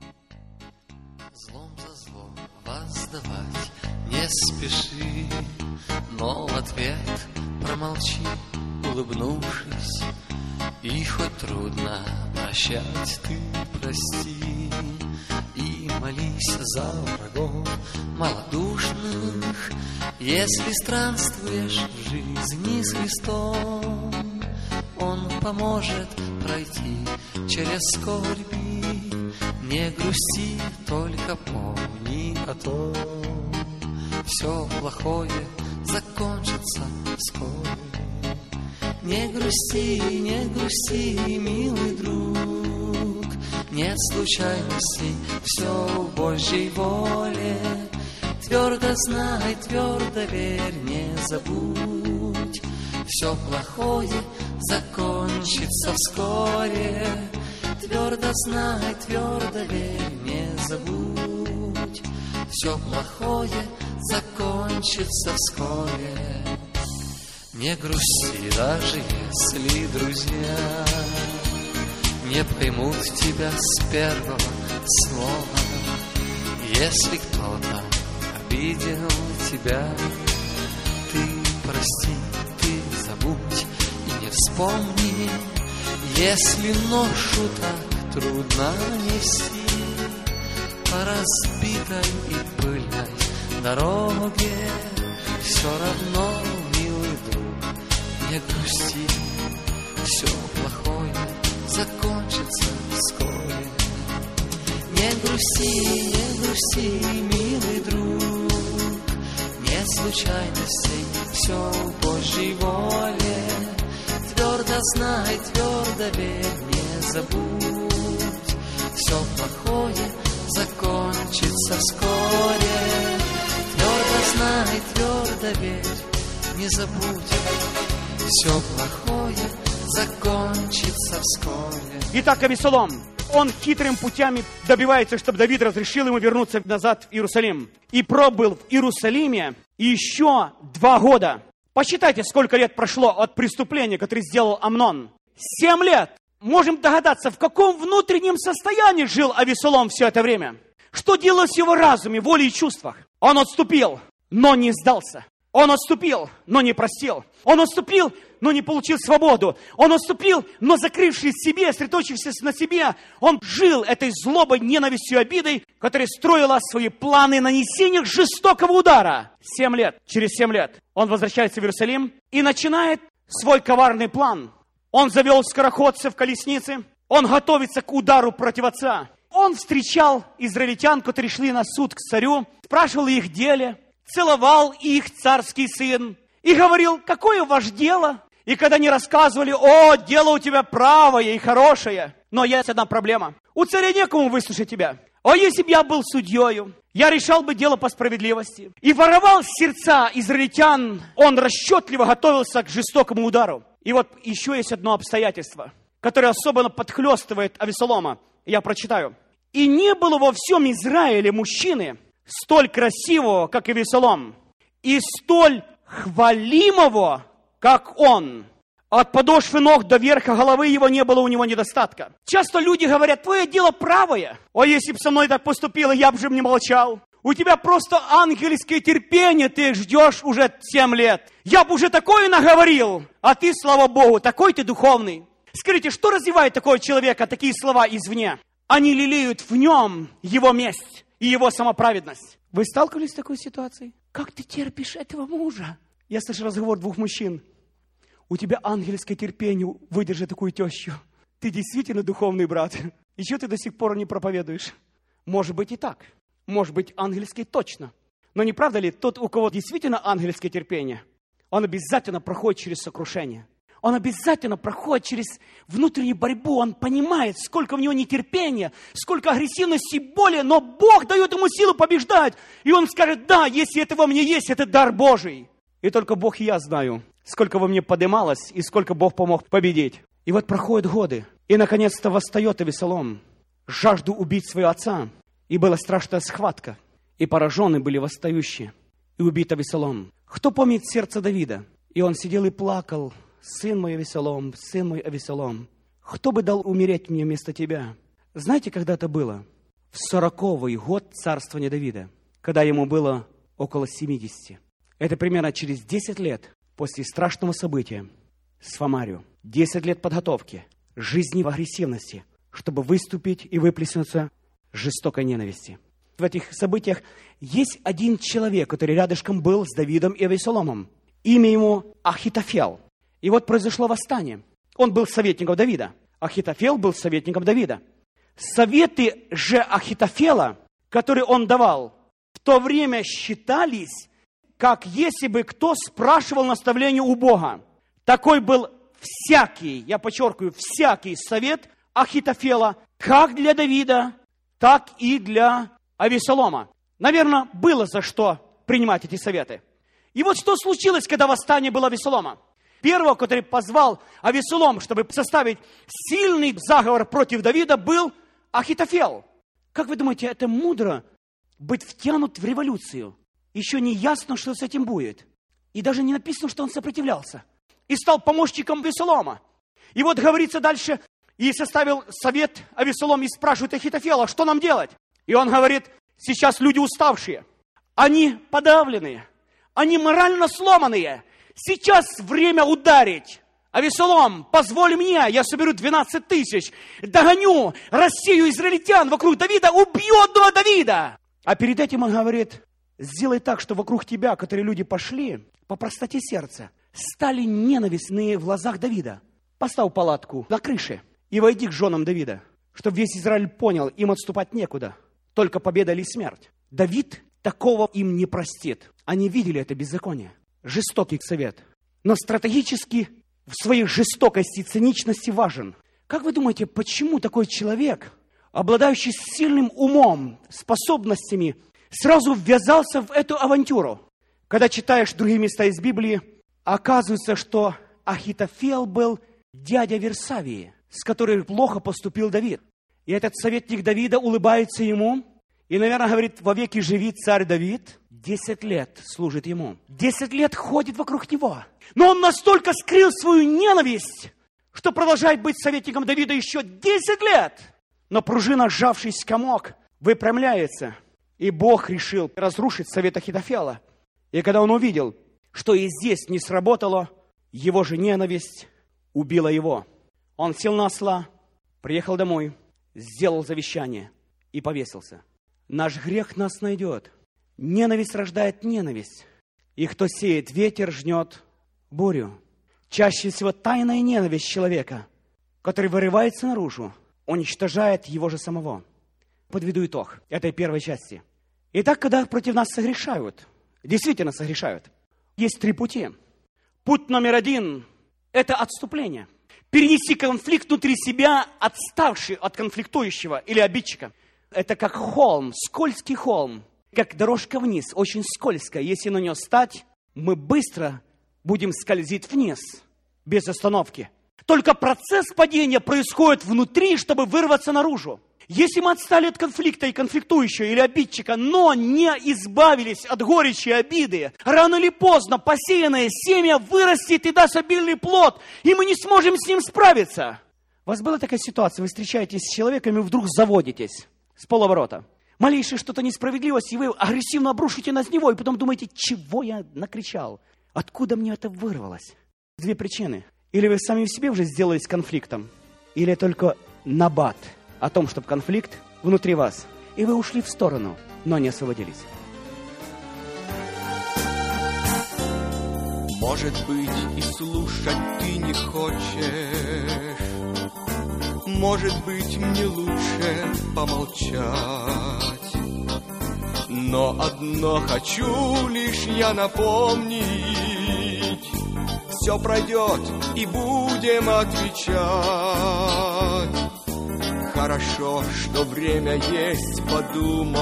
Злом за зло воздавать не спеши, но в ответ промолчи, улыбнувшись. И хоть трудно прощать, ты прости. И молись за врагов малодушных, если странствуешь в жизни с Христом. Он поможет пройти через скорби. Не грусти, только помни о том, все плохое закончится вскоре. Не грусти, не грусти, милый друг, нет случайностей, все в Божьей воле. Твердо знай, твердо верь, не забудь, все плохое закончится вскоре. Твердо знай, твердо верь, не забудь, все плохое закончится вскоре. Не грусти, даже если друзья не поймут тебя с первого слова. Если кто-то обидел тебя, ты прости, ты забудь и не вспомни. Если ношу так трудно нести по разбитой и пыльной дороге, все равно, милый друг, не грусти, все плохое закончится вскоре. Не грусти, не грусти. грусти, милый друг, нет случайностей, все в Божьей воле. Твердо знай, твердо верь, не забудь, все плохое закончится вскоре. Твердо знай, твердо верь, не забудь, все плохое закончится вскоре. Итак, Авесолом, он хитрым путями добивается, чтобы Давид разрешил ему вернуться назад в Иерусалим. И пробыл в Иерусалиме еще два года. Посчитайте, сколько лет прошло от преступления, которое сделал Амнон. Семь лет. Можем догадаться, в каком внутреннем состоянии жил Авесолом все это время. Что делалось в его разуме, воле и чувствах? Он отступил, но не сдался. Он отступил, но не простил. Он отступил, но не получил свободу. Он отступил, но закрывшись в себе, сосредоточившись на себе, он жил этой злобой, ненавистью, обидой, которая строила свои планы нанесения жестокого удара. Семь лет. Через семь лет он возвращается в Иерусалим и начинает свой коварный план. Он завел скороходцев в колеснице. Он готовится к удару против отца. Он встречал израильтян, которые шли на суд к царю, спрашивал их деле, целовал их царский сын и говорил, какое ваше дело? И когда они рассказывали, о, дело у тебя правое и хорошее, но есть одна проблема. У царя некому выслушать тебя. А если бы я был судьею, я решал бы дело по справедливости. И воровал сердца израильтян, он расчетливо готовился к жестокому удару. И вот еще есть одно обстоятельство, которое особенно подхлестывает Авесолома. Я прочитаю. «И не было во всем Израиле мужчины столь красивого, как Авесолом, и столь хвалимого, как он. От подошвы ног до верха головы его не было у него недостатка». Часто люди говорят, твое дело правое. О, если бы со мной так поступило, я бы же не молчал. У тебя просто ангельское терпение, ты ждешь уже семь лет. Я бы уже такое наговорил, а ты, слава Богу, такой ты духовный. Скажите, что развивает такого человека, такие слова извне? Они лелеют в нем его месть и его самоправедность. Вы сталкивались с такой ситуацией? Как ты терпишь этого мужа? Я слышу разговор двух мужчин. У тебя ангельское терпение выдержать такую тещу. Ты действительно духовный брат. И что ты до сих пор не проповедуешь? Может быть и так. Может быть ангельский точно. Но не правда ли, тот, у кого действительно ангельское терпение, он обязательно проходит через сокрушение. Он обязательно проходит через внутреннюю борьбу. Он понимает, сколько в него нетерпения, сколько агрессивности и боли, но Бог дает ему силу побеждать. И он скажет, да, если это во мне есть, это дар Божий. И только Бог и я знаю, сколько во мне поднималось и сколько Бог помог победить. И вот проходят годы. И наконец-то восстает Авесолом, жажду убить своего отца. И была страшная схватка. И поражены были восстающие. И убит Авесолом. Кто помнит сердце Давида? И он сидел и плакал. Сын мой Авесолом, сын мой Авесолом, кто бы дал умереть мне вместо тебя? Знаете, когда это было? В сороковый год царствования Давида, когда ему было около семидесяти. Это примерно через десять лет после страшного события с Фомарию. десять лет подготовки, жизни в агрессивности, чтобы выступить и выплеснуться жестокой ненависти. В этих событиях есть один человек, который рядышком был с Давидом и Авесоломом. Имя ему Ахитофел. И вот произошло восстание. Он был советником Давида. Ахитофел был советником Давида. Советы же Ахитофела, которые он давал, в то время считались, как если бы кто спрашивал наставление у Бога. Такой был всякий, я подчеркиваю, всякий совет Ахитофела, как для Давида, так и для Авесолома. Наверное, было за что принимать эти советы. И вот что случилось, когда восстание было Авесолома. Первого, который позвал Авесолом, чтобы составить сильный заговор против Давида, был Ахитофел. Как вы думаете, это мудро быть втянут в революцию? Еще не ясно, что с этим будет. И даже не написано, что он сопротивлялся. И стал помощником Авесолома. И вот говорится дальше, и составил совет Авесолом и спрашивает Ахитофела, что нам делать? И он говорит, сейчас люди уставшие, они подавленные, они морально сломанные. Сейчас время ударить. Авесолом, позволь мне, я соберу двенадцать тысяч, догоню Россию израильтян вокруг Давида, убью одного Давида. А перед этим он говорит, сделай так, что вокруг тебя, которые люди пошли, по простоте сердца, стали ненавистные в глазах Давида. Поставь палатку на крыше и войди к женам Давида, чтобы весь Израиль понял, им отступать некуда. только победа или смерть. Давид такого им не простит. Они видели это беззаконие. Жестокий совет. Но стратегически в своей жестокости и циничности важен. Как вы думаете, почему такой человек, обладающий сильным умом, способностями, сразу ввязался в эту авантюру? Когда читаешь другие места из Библии, оказывается, что Ахитофел был дядя Версавии, с которой плохо поступил Давид. И этот советник Давида улыбается ему и, наверное, говорит: «Вовеки живи, царь Давид». Десять лет служит ему. Десять лет ходит вокруг него. Но он настолько скрыл свою ненависть, что продолжает быть советником Давида еще десять лет. Но пружина, сжавшись в комок, выпрямляется. И Бог решил разрушить совет Ахитофела. И когда он увидел, что и здесь не сработало, его же ненависть убила его. Он сел на осла, приехал домой, сделал завещание и повесился. Наш грех нас найдет. Ненависть рождает ненависть. И кто сеет ветер, жнет бурю. Чаще всего тайная ненависть человека, который вырывается наружу, уничтожает его же самого. Подведу итог этой первой части. Итак, когда против нас согрешают, действительно согрешают, есть три пути. Путь номер один – это отступление. Перенести конфликт внутри себя, отставший от конфликтующего или обидчика. Это как холм, скользкий холм, как дорожка вниз, очень скользкая. Если на нее стать, мы быстро будем скользить вниз, без остановки. Только процесс падения происходит внутри, чтобы вырваться наружу. Если мы отстали от конфликта и конфликтующего или обидчика, но не избавились от горечи и обиды, рано или поздно посеянное семя вырастет и даст обильный плод, и мы не сможем с ним справиться. У вас была такая ситуация, вы встречаетесь с человеком и вдруг заводитесь с полоборота. Малейшее что-то несправедливость, и вы агрессивно обрушите на него, и потом думаете: чего я накричал? Откуда мне это вырвалось? Две причины. Или вы сами в себе уже сделались конфликтом, или только набат о том, чтобы конфликт внутри вас, и вы ушли в сторону, но не освободились. Может быть, и слушать ты не хочешь, может быть, мне лучше помолчать, но одно хочу лишь я напомнить: все пройдет, и будем отвечать. Хорошо, что время есть подумать.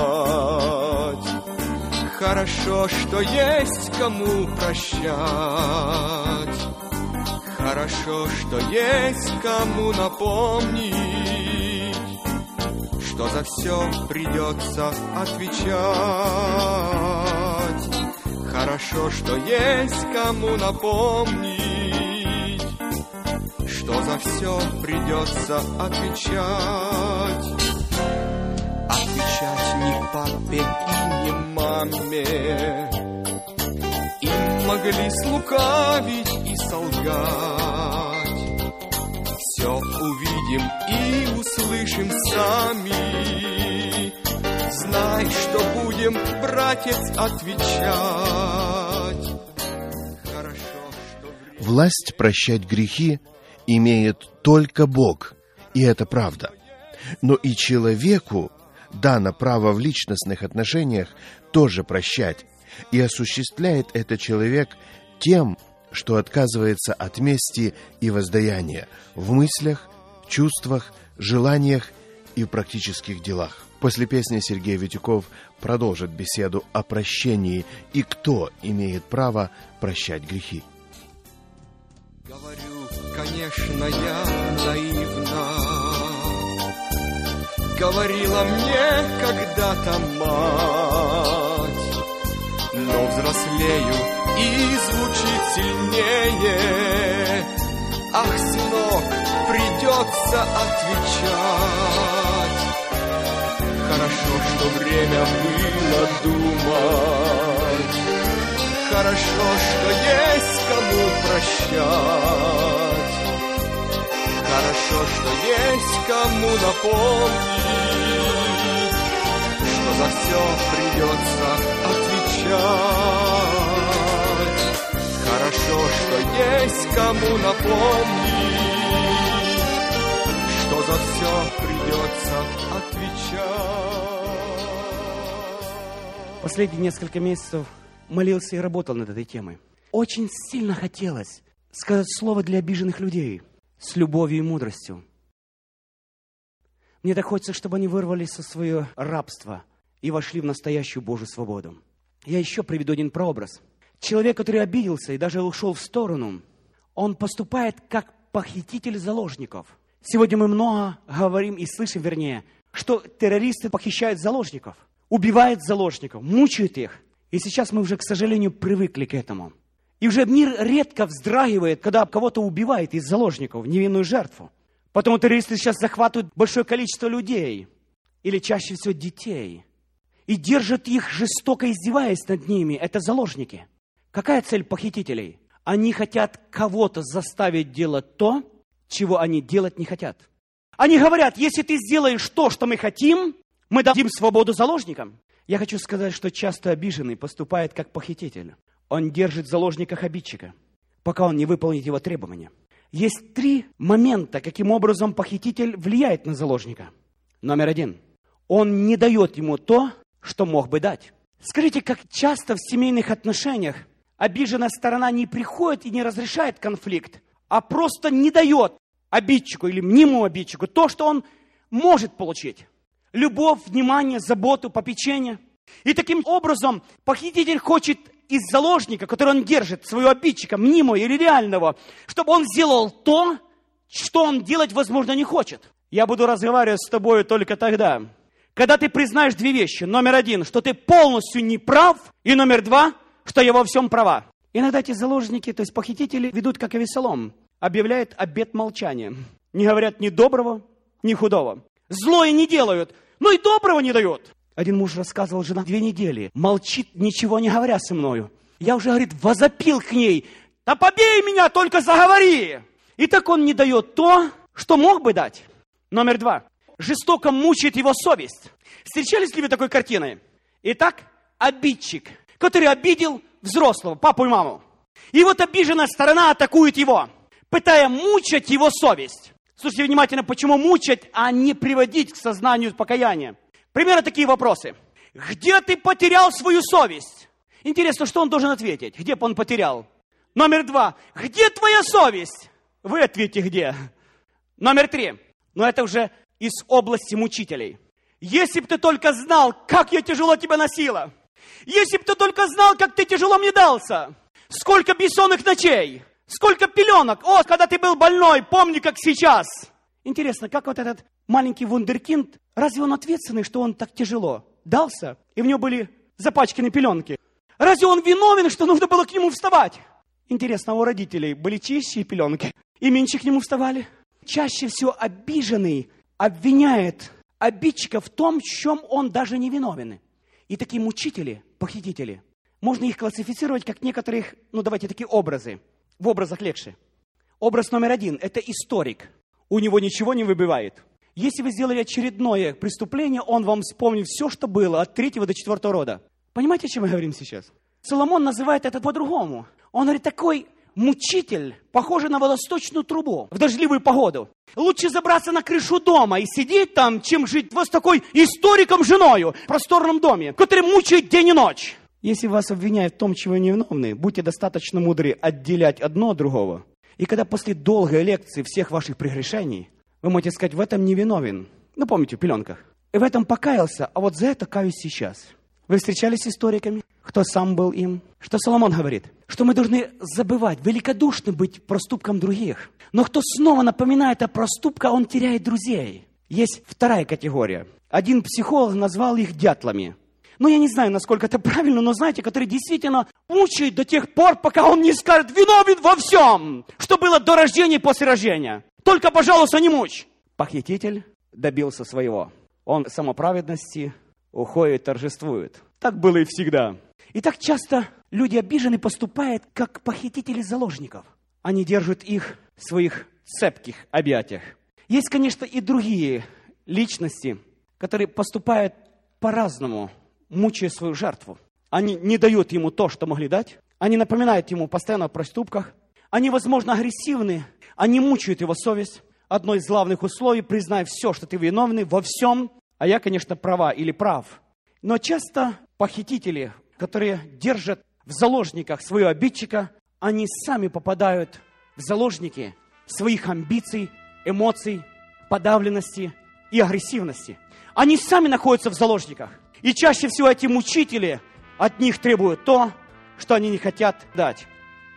Хорошо, что есть кому прощать. Хорошо, что есть кому напомнить, что за все придется отвечать. Хорошо, что есть кому напомнить, что за все придется отвечать. Отвечать не папе и не маме. Им могли слукавить и солгать. Все увидим и услышим сами. Знай, что будем, братец, отвечать. Хорошо, что время... Власть прощать грехи имеет только Бог, и это правда. Но и человеку дано право в личностных отношениях тоже прощать, и осуществляет это человек тем, что отказывается от мести и воздаяния в мыслях, чувствах, желаниях и в практических делах. После песни Сергей Витюков продолжит беседу о прощении и кто имеет право прощать грехи. Говорю, конечно, я наивна. Говорила мне когда-то мать, но взрослею и звучит сильнее. Ах, сынок, придется отвечать. Хорошо, что время было думать. Хорошо, что есть кому прощать. Хорошо, что есть кому напомнить, что за все придется отвечать. Хорошо, что есть кому напомнить, что за все придется отвечать. Последние несколько месяцев молился и работал над этой темой. Очень сильно хотелось сказать слово для обиженных людей с любовью и мудростью. Мне так хочется, чтобы они вырвались со своего рабства и вошли в настоящую Божью свободу. Я еще приведу один прообраз. Человек, который обиделся и даже ушел в сторону, он поступает как похититель заложников. Сегодня мы много говорим и слышим, вернее, что террористы похищают заложников, убивают заложников, мучают их. И сейчас мы уже, к сожалению, привыкли к этому. И уже мир редко вздрагивает, когда кого-то убивает из заложников, невинную жертву. Потому террористы сейчас захватывают большое количество людей, или чаще всего детей, и держат их, жестоко издеваясь над ними. Это заложники. Какая цель похитителей? Они хотят кого-то заставить делать то, чего они делать не хотят. Они говорят, если ты сделаешь то, что мы хотим, мы дадим свободу заложникам. Я хочу сказать, что часто обиженный поступает как похититель. Он держит в заложниках обидчика, пока он не выполнит его требования. Есть три момента, каким образом похититель влияет на заложника. Номер один. Он не дает ему то, что мог бы дать. Скажите, как часто в семейных отношениях обиженная сторона не приходит и не разрешает конфликт, а просто не дает обидчику или мнимому обидчику то, что он может получить. Любовь, внимание, заботу, попечение. И таким образом похититель хочет из заложника, который он держит, своего обидчика, мнимого или реального, чтобы он сделал то, что он делать, возможно, не хочет. Я буду разговаривать с тобой только тогда, когда ты признаешь две вещи. Номер один, что ты полностью не прав, и номер два, что я во всем права. Иногда эти заложники, то есть похитители, ведут как Авессалом, объявляют обет молчания. Не говорят ни доброго, ни худого. Злое не делают, но и доброго не дают. Один муж рассказывал, жена две недели молчит, ничего не говоря со мною. Я уже, говорит, возопил к ней: да побей меня, только заговори. И так он не дает то, что мог бы дать. Номер два. Жестоко мучает его совесть. Встречались ли вы такой картиной? Итак, обидчик, который обидел взрослого, папу и маму. И вот обиженная сторона атакует его, пытая мучать его совесть. Слушайте внимательно, почему мучать, а не приводить к сознанию покаяния. Примерно такие вопросы. Где ты потерял свою совесть? Интересно, что он должен ответить? Где бы он потерял? Номер два. Где твоя совесть? Вы ответьте, где? Номер три. Но это уже из области мучителей. Если бы ты только знал, как я тяжело тебя носила. Если бы ты только знал, как ты тяжело мне дался. Сколько бессонных ночей. Сколько пеленок. О, когда ты был больной, помни, как сейчас. Интересно, как вот этот маленький вундеркинд, разве он ответственный, что он так тяжело дался, и в него были запачканы пеленки? Разве он виновен, что нужно было к нему вставать? Интересно, у родителей были чистые пеленки, и меньше к нему вставали? Чаще всего обиженный обвиняет обидчика в том, в чем он даже не виновен. И такие мучители, похитители, можно их классифицировать как некоторых, ну давайте такие образы. В образах легче. Образ номер один – это историк. У него ничего не выбивает. Если вы сделали очередное преступление, он вам вспомнит все, что было от третьего до четвертого рода. Понимаете, о чем мы говорим сейчас? Соломон называет это по-другому. Он говорит, такой мучитель, похожий на водосточную трубу в дождливую погоду. Лучше забраться на крышу дома и сидеть там, чем жить вот с такой историком женою в просторном доме, который мучает день и ночь. Если вас обвиняют в том, чего вы не виновны, будьте достаточно мудры отделять одно от другого. И когда после долгой лекции всех ваших прегрешений, вы можете сказать, в этом не виновен. Ну, помните, в пеленках. И в этом покаялся, а вот за это каюсь сейчас. Вы встречались с историками? Кто сам был им? Что Соломон говорит? Что мы должны забывать, великодушны быть проступком других. Но кто снова напоминает о проступке, он теряет друзей. Есть вторая категория. Один психолог назвал их дятлами. Ну, я не знаю, насколько это правильно, но знаете, которые действительно мучают до тех пор, пока он не скажет, виновен во всем, что было до рождения и после рождения. Только, пожалуйста, не мучь. Похититель добился своего. Он самоправедности уходит, торжествует. Так было и всегда. И так часто люди обижены поступают, как похитители заложников. Они держат их в своих цепких объятиях. Есть, конечно, и другие личности, которые поступают по-разному, мучая свою жертву. Они не дают ему то, что могли дать. Они напоминают ему постоянно о проступках. Они, возможно, агрессивны. Они мучают его совесть. Одно из главных условий – признай все, что ты виновный во всем. А я, конечно, права или прав. Но часто похитители, которые держат в заложниках своего обидчика, они сами попадают в заложники своих амбиций, эмоций, подавленности и агрессивности. Они сами находятся в заложниках. И чаще всего эти мучители от них требуют то, что они не хотят дать.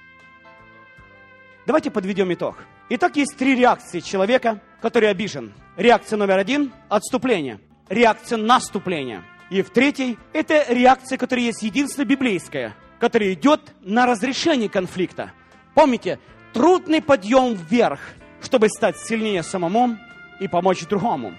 Давайте подведем итог. Итак, есть три реакции человека, который обижен. Реакция номер один – отступление. Реакция наступления. И в третьей – это реакция, которая есть единственная библейская, которая идет на разрешение конфликта. Помните, трудный подъем вверх, чтобы стать сильнее самому и помочь другому.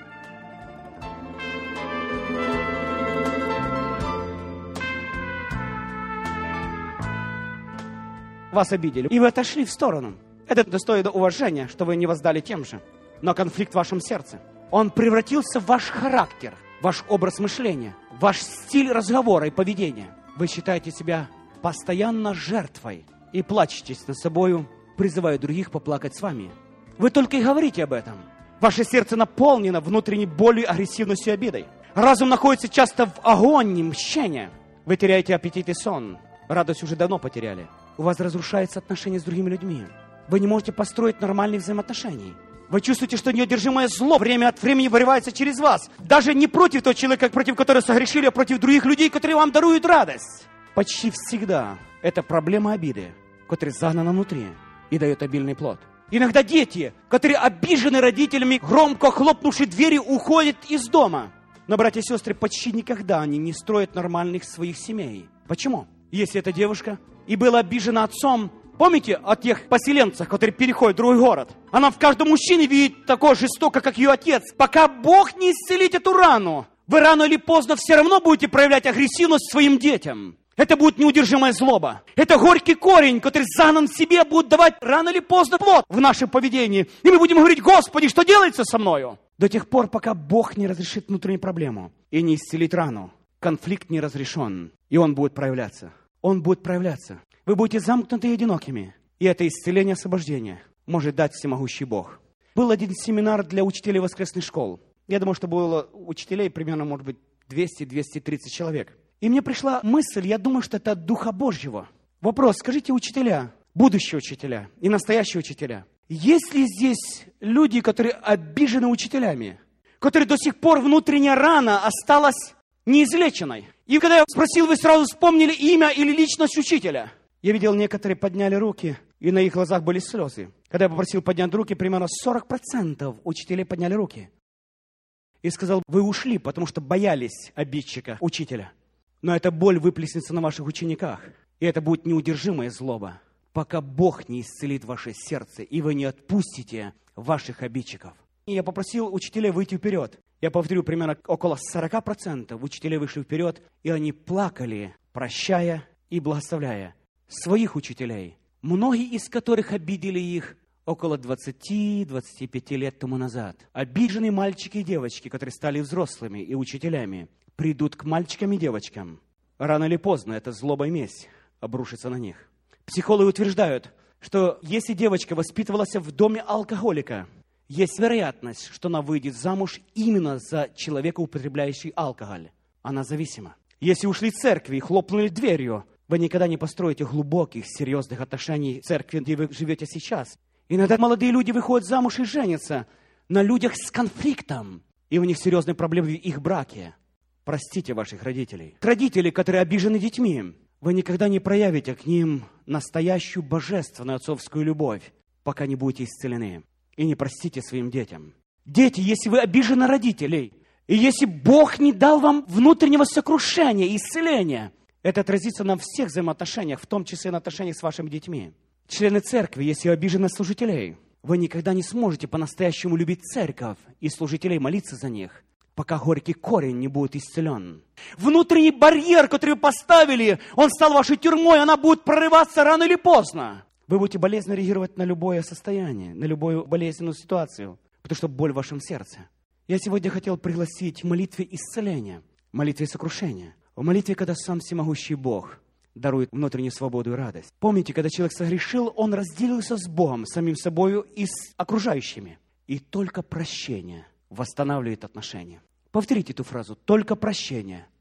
Вас обидели, и вы отошли в сторону. Это достойно уважения, что вы не воздали тем же. Но конфликт в вашем сердце, он превратился в ваш характер, ваш образ мышления, ваш стиль разговора и поведения. Вы считаете себя постоянно жертвой и плачетесь над собою, призывая других поплакать с вами. Вы только и говорите об этом. Ваше сердце наполнено внутренней болью, агрессивностью и обидой. Разум находится часто в агонии мщения. Вы теряете аппетит и сон. Радость уже давно потеряли. У вас разрушаются отношения с другими людьми. Вы не можете построить нормальных взаимоотношений. Вы чувствуете, что неудержимое зло время от времени вырывается через вас. Даже не против того человека, против которого согрешили, а против других людей, которые вам даруют радость. Почти всегда это проблема обиды, которая загнана внутри и дает обильный плод. Иногда дети, которые обижены родителями, громко хлопнувши двери, уходят из дома. Но, братья и сестры, почти никогда они не строят нормальных своих семей. Почему? Если эта девушка и была обижена отцом, помните о тех поселенцах, которые переходят в другой город? Она в каждом мужчине видит такого жестоко, как ее отец. Пока Бог не исцелит эту рану, вы рано или поздно все равно будете проявлять агрессивность своим детям. Это будет неудержимая злоба. Это горький корень, который загнан в себе, будет давать рано или поздно плод в нашем поведении. И мы будем говорить: Господи, что делается со мною? До тех пор, пока Бог не разрешит внутреннюю проблему и не исцелит рану, конфликт не разрешен, и он будет проявляться. Он будет проявляться. Вы будете замкнуты и одинокими. И это исцеление, освобождение может дать всемогущий Бог. Был один семинар для учителей воскресных школ. Я думаю, что было учителей примерно, может быть, двести - двести тридцать человек. И мне пришла мысль, я думаю, что это от Духа Божьего. Вопрос: скажите, учителя, будущие учителя и настоящие учителя, есть ли здесь люди, которые обижены учителями, которые до сих пор внутренняя рана осталась неизлеченной? И когда я спросил, вы сразу вспомнили имя или личность учителя? Я видел, некоторые подняли руки, и на их глазах были слезы. Когда я попросил поднять руки, примерно сорок процентов учителей подняли руки. И сказал: вы ушли, потому что боялись обидчика, учителя. Но эта боль выплеснется на ваших учениках. И это будет неудержимая злоба, пока Бог не исцелит ваше сердце, и вы не отпустите ваших обидчиков. И я попросил учителей выйти вперед. Я повторю, примерно около сорок процентов учителей вышли вперед, и они плакали, прощая и благословляя своих учителей, многие из которых обидели их около двадцати - двадцати пяти лет тому назад. Обиженные мальчики и девочки, которые стали взрослыми и учителями, придут к мальчикам и девочкам. Рано или поздно эта злоба и месть обрушится на них. Психологи утверждают, что если девочка воспитывалась в доме алкоголика, есть вероятность, что она выйдет замуж именно за человека, употребляющего алкоголь. Она зависима. Если ушли из церкви и хлопнули дверью, вы никогда не построите глубоких, серьезных отношений в церкви, где вы живете сейчас. Иногда молодые люди выходят замуж и женятся на людях с конфликтом, и у них серьезные проблемы в их браке. Простите ваших родителей. Родители, которые обижены детьми, вы никогда не проявите к ним настоящую божественную отцовскую любовь, пока не будете исцелены. И не простите своим детям. Дети, если вы обижены родителей, и если Бог не дал вам внутреннего сокрушения и исцеления, это отразится на всех взаимоотношениях, в том числе на отношениях с вашими детьми. Члены церкви, если обижены служителей, вы никогда не сможете по-настоящему любить церковь и служителей, молиться за них, пока горький корень не будет исцелен. Внутренний барьер, который вы поставили, он стал вашей тюрьмой, она будет прорываться рано или поздно. Вы будете болезненно реагировать на любое состояние, на любую болезненную ситуацию, потому что боль в вашем сердце. Я сегодня хотел пригласить в молитве исцеления, в молитве сокрушения, в молитве, когда сам всемогущий Бог дарует внутреннюю свободу и радость. Помните, когда человек согрешил, он разделился с Богом, самим собою и с окружающими. И только прощение восстанавливает отношения. Повторите эту фразу: только прощение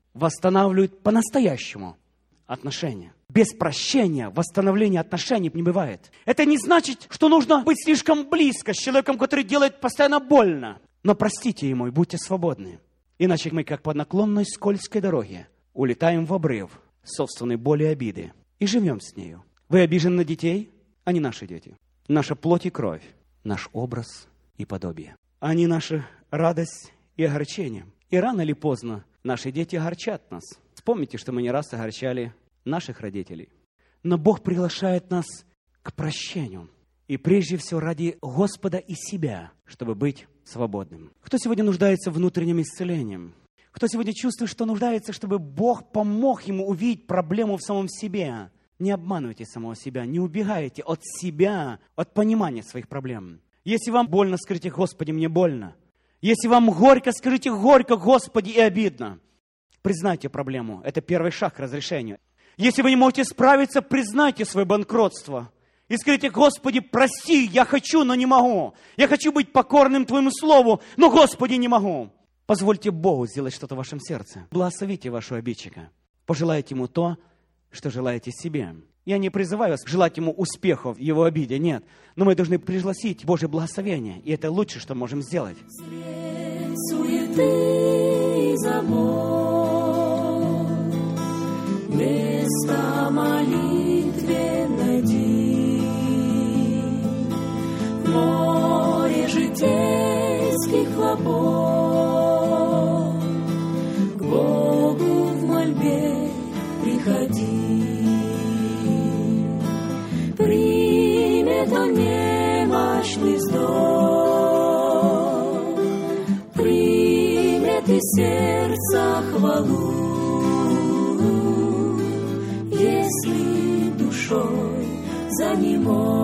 восстанавливает по-настоящему отношения. Без прощения восстановления отношений не бывает. Это не значит, что нужно быть слишком близко с человеком, который делает постоянно больно. Но простите ему и будьте свободны. Иначе мы, как по наклонной скользкой дороге, улетаем в обрыв собственной боли и обиды и живем с нею. Вы обижены на детей? Они наши дети. Наша плоть и кровь, наш образ и подобие. Они наша радость и огорчение. И рано или поздно наши дети огорчат нас. Вспомните, что мы не раз огорчали наших родителей. Но Бог приглашает нас к прощению. И прежде всего ради Господа и себя, чтобы быть свободным. Кто сегодня нуждается в внутреннем исцелении? Кто сегодня чувствует, что нуждается, чтобы Бог помог ему увидеть проблему в самом себе? Не обманывайте самого себя, не убегайте от себя, от понимания своих проблем. Если вам больно, скажите: Господи, мне больно. Если вам горько, скажите: горько, Господи, и обидно. Признайте проблему. Это первый шаг к разрешению. Если вы не можете справиться, признайте свое банкротство. И скажите: Господи, прости, я хочу, но не могу. Я хочу быть покорным Твоему Слову, но, Господи, не могу. Позвольте Богу сделать что-то в вашем сердце. Благословите вашего обидчика. Пожелайте ему то, что желаете себе. Я не призываю вас желать ему успехов в его обиде, нет. Но мы должны пригласить Божье благословение. И это лучшее, что можем сделать. Средь суеты и забот, место молитве найди. В море житейских хлопот к Богу в мольбе приходи. Примет он немощный вздох, примет из сердца хвалу, если душой за ним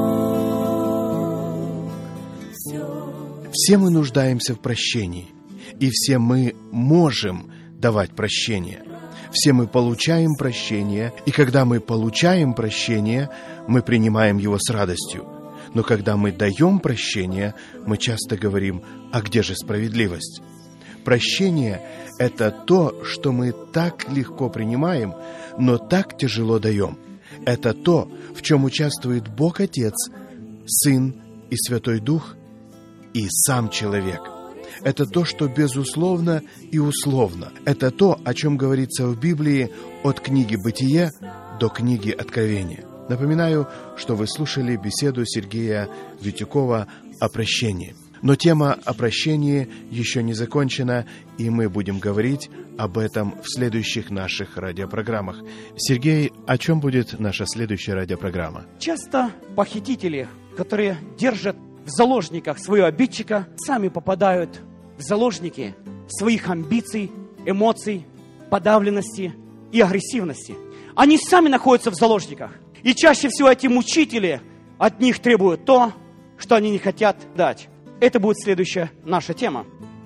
все. Все мы нуждаемся в прощении, и все мы можем давать прощение. Все мы получаем прощение, и когда мы получаем прощение, мы принимаем его с радостью. Но когда мы даем прощение, мы часто говорим: а где же справедливость? Прощение – это то, что мы так легко принимаем, но так тяжело даем. Это то, в чем участвует Бог Отец, Сын и Святой Дух, и сам человек. Это то, что безусловно и условно. Это то, о чем говорится в Библии от книги «Бытие» до книги «Откровения». Напоминаю, что вы слушали беседу Сергея Витюкова о прощении. Но тема о прощении еще не закончена, и мы будем говорить об этом в следующих наших радиопрограммах. Сергей, о чем будет наша следующая радиопрограмма? Часто похитители, которые держат в заложниках своего обидчика, сами попадают в заложники своих амбиций, эмоций, подавленности и агрессивности. Они сами находятся в заложниках. И чаще всего эти мучители от них требуют то, что они не хотят дать. Это будет следующая наша тема.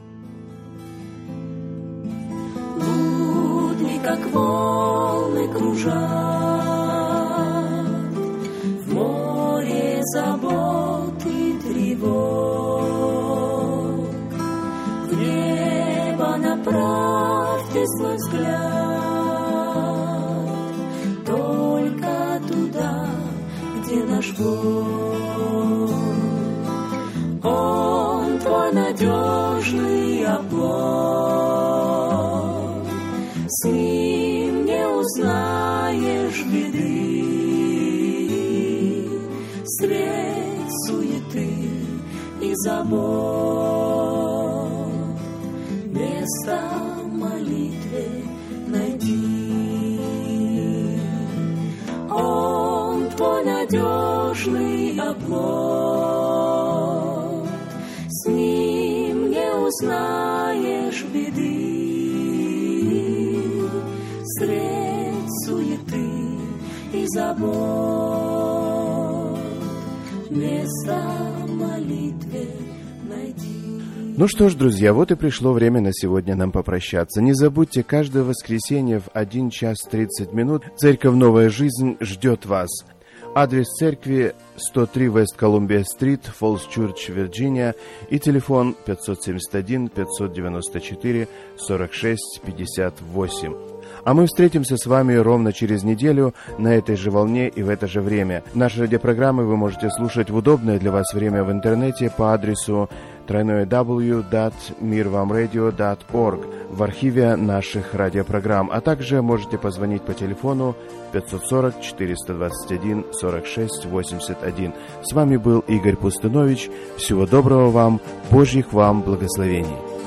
Будни, как волны, кружат в море забот и тревог. В небо направьте свой взгляд только туда, где наш Бог. Он твой надежный оплот, с ним не узнаешь беды, средь суеты и забот, место молитве найди. Он твой надежный оплот, с ним не узнаешь беды, средь суеты и забот, место молитве найди. Ну что ж, друзья, вот и пришло время на сегодня нам попрощаться. Не забудьте, каждое воскресенье в один час тридцать минут Церковь «Новая жизнь» ждет вас. Адрес церкви сто три Вест Колумбия-стрит, Фоллс Чурч, Вирджиния, и телефон пятьсот семьдесят один пятьсот девяносто четыре сорок шесть пятьдесят восемь. А мы встретимся с вами ровно через неделю на этой же волне и в это же время. Наши радиопрограммы вы можете слушать в удобное для вас время в интернете по адресу дабл ю дабл ю дабл ю точка мир вам радио точка орг в архиве наших радиопрограмм, а также можете позвонить по телефону пятьсот сорок четыреста двадцать один сорок шесть восемьдесят один. С вами был Игорь Пустынович. Всего доброго вам, Божьих вам благословений.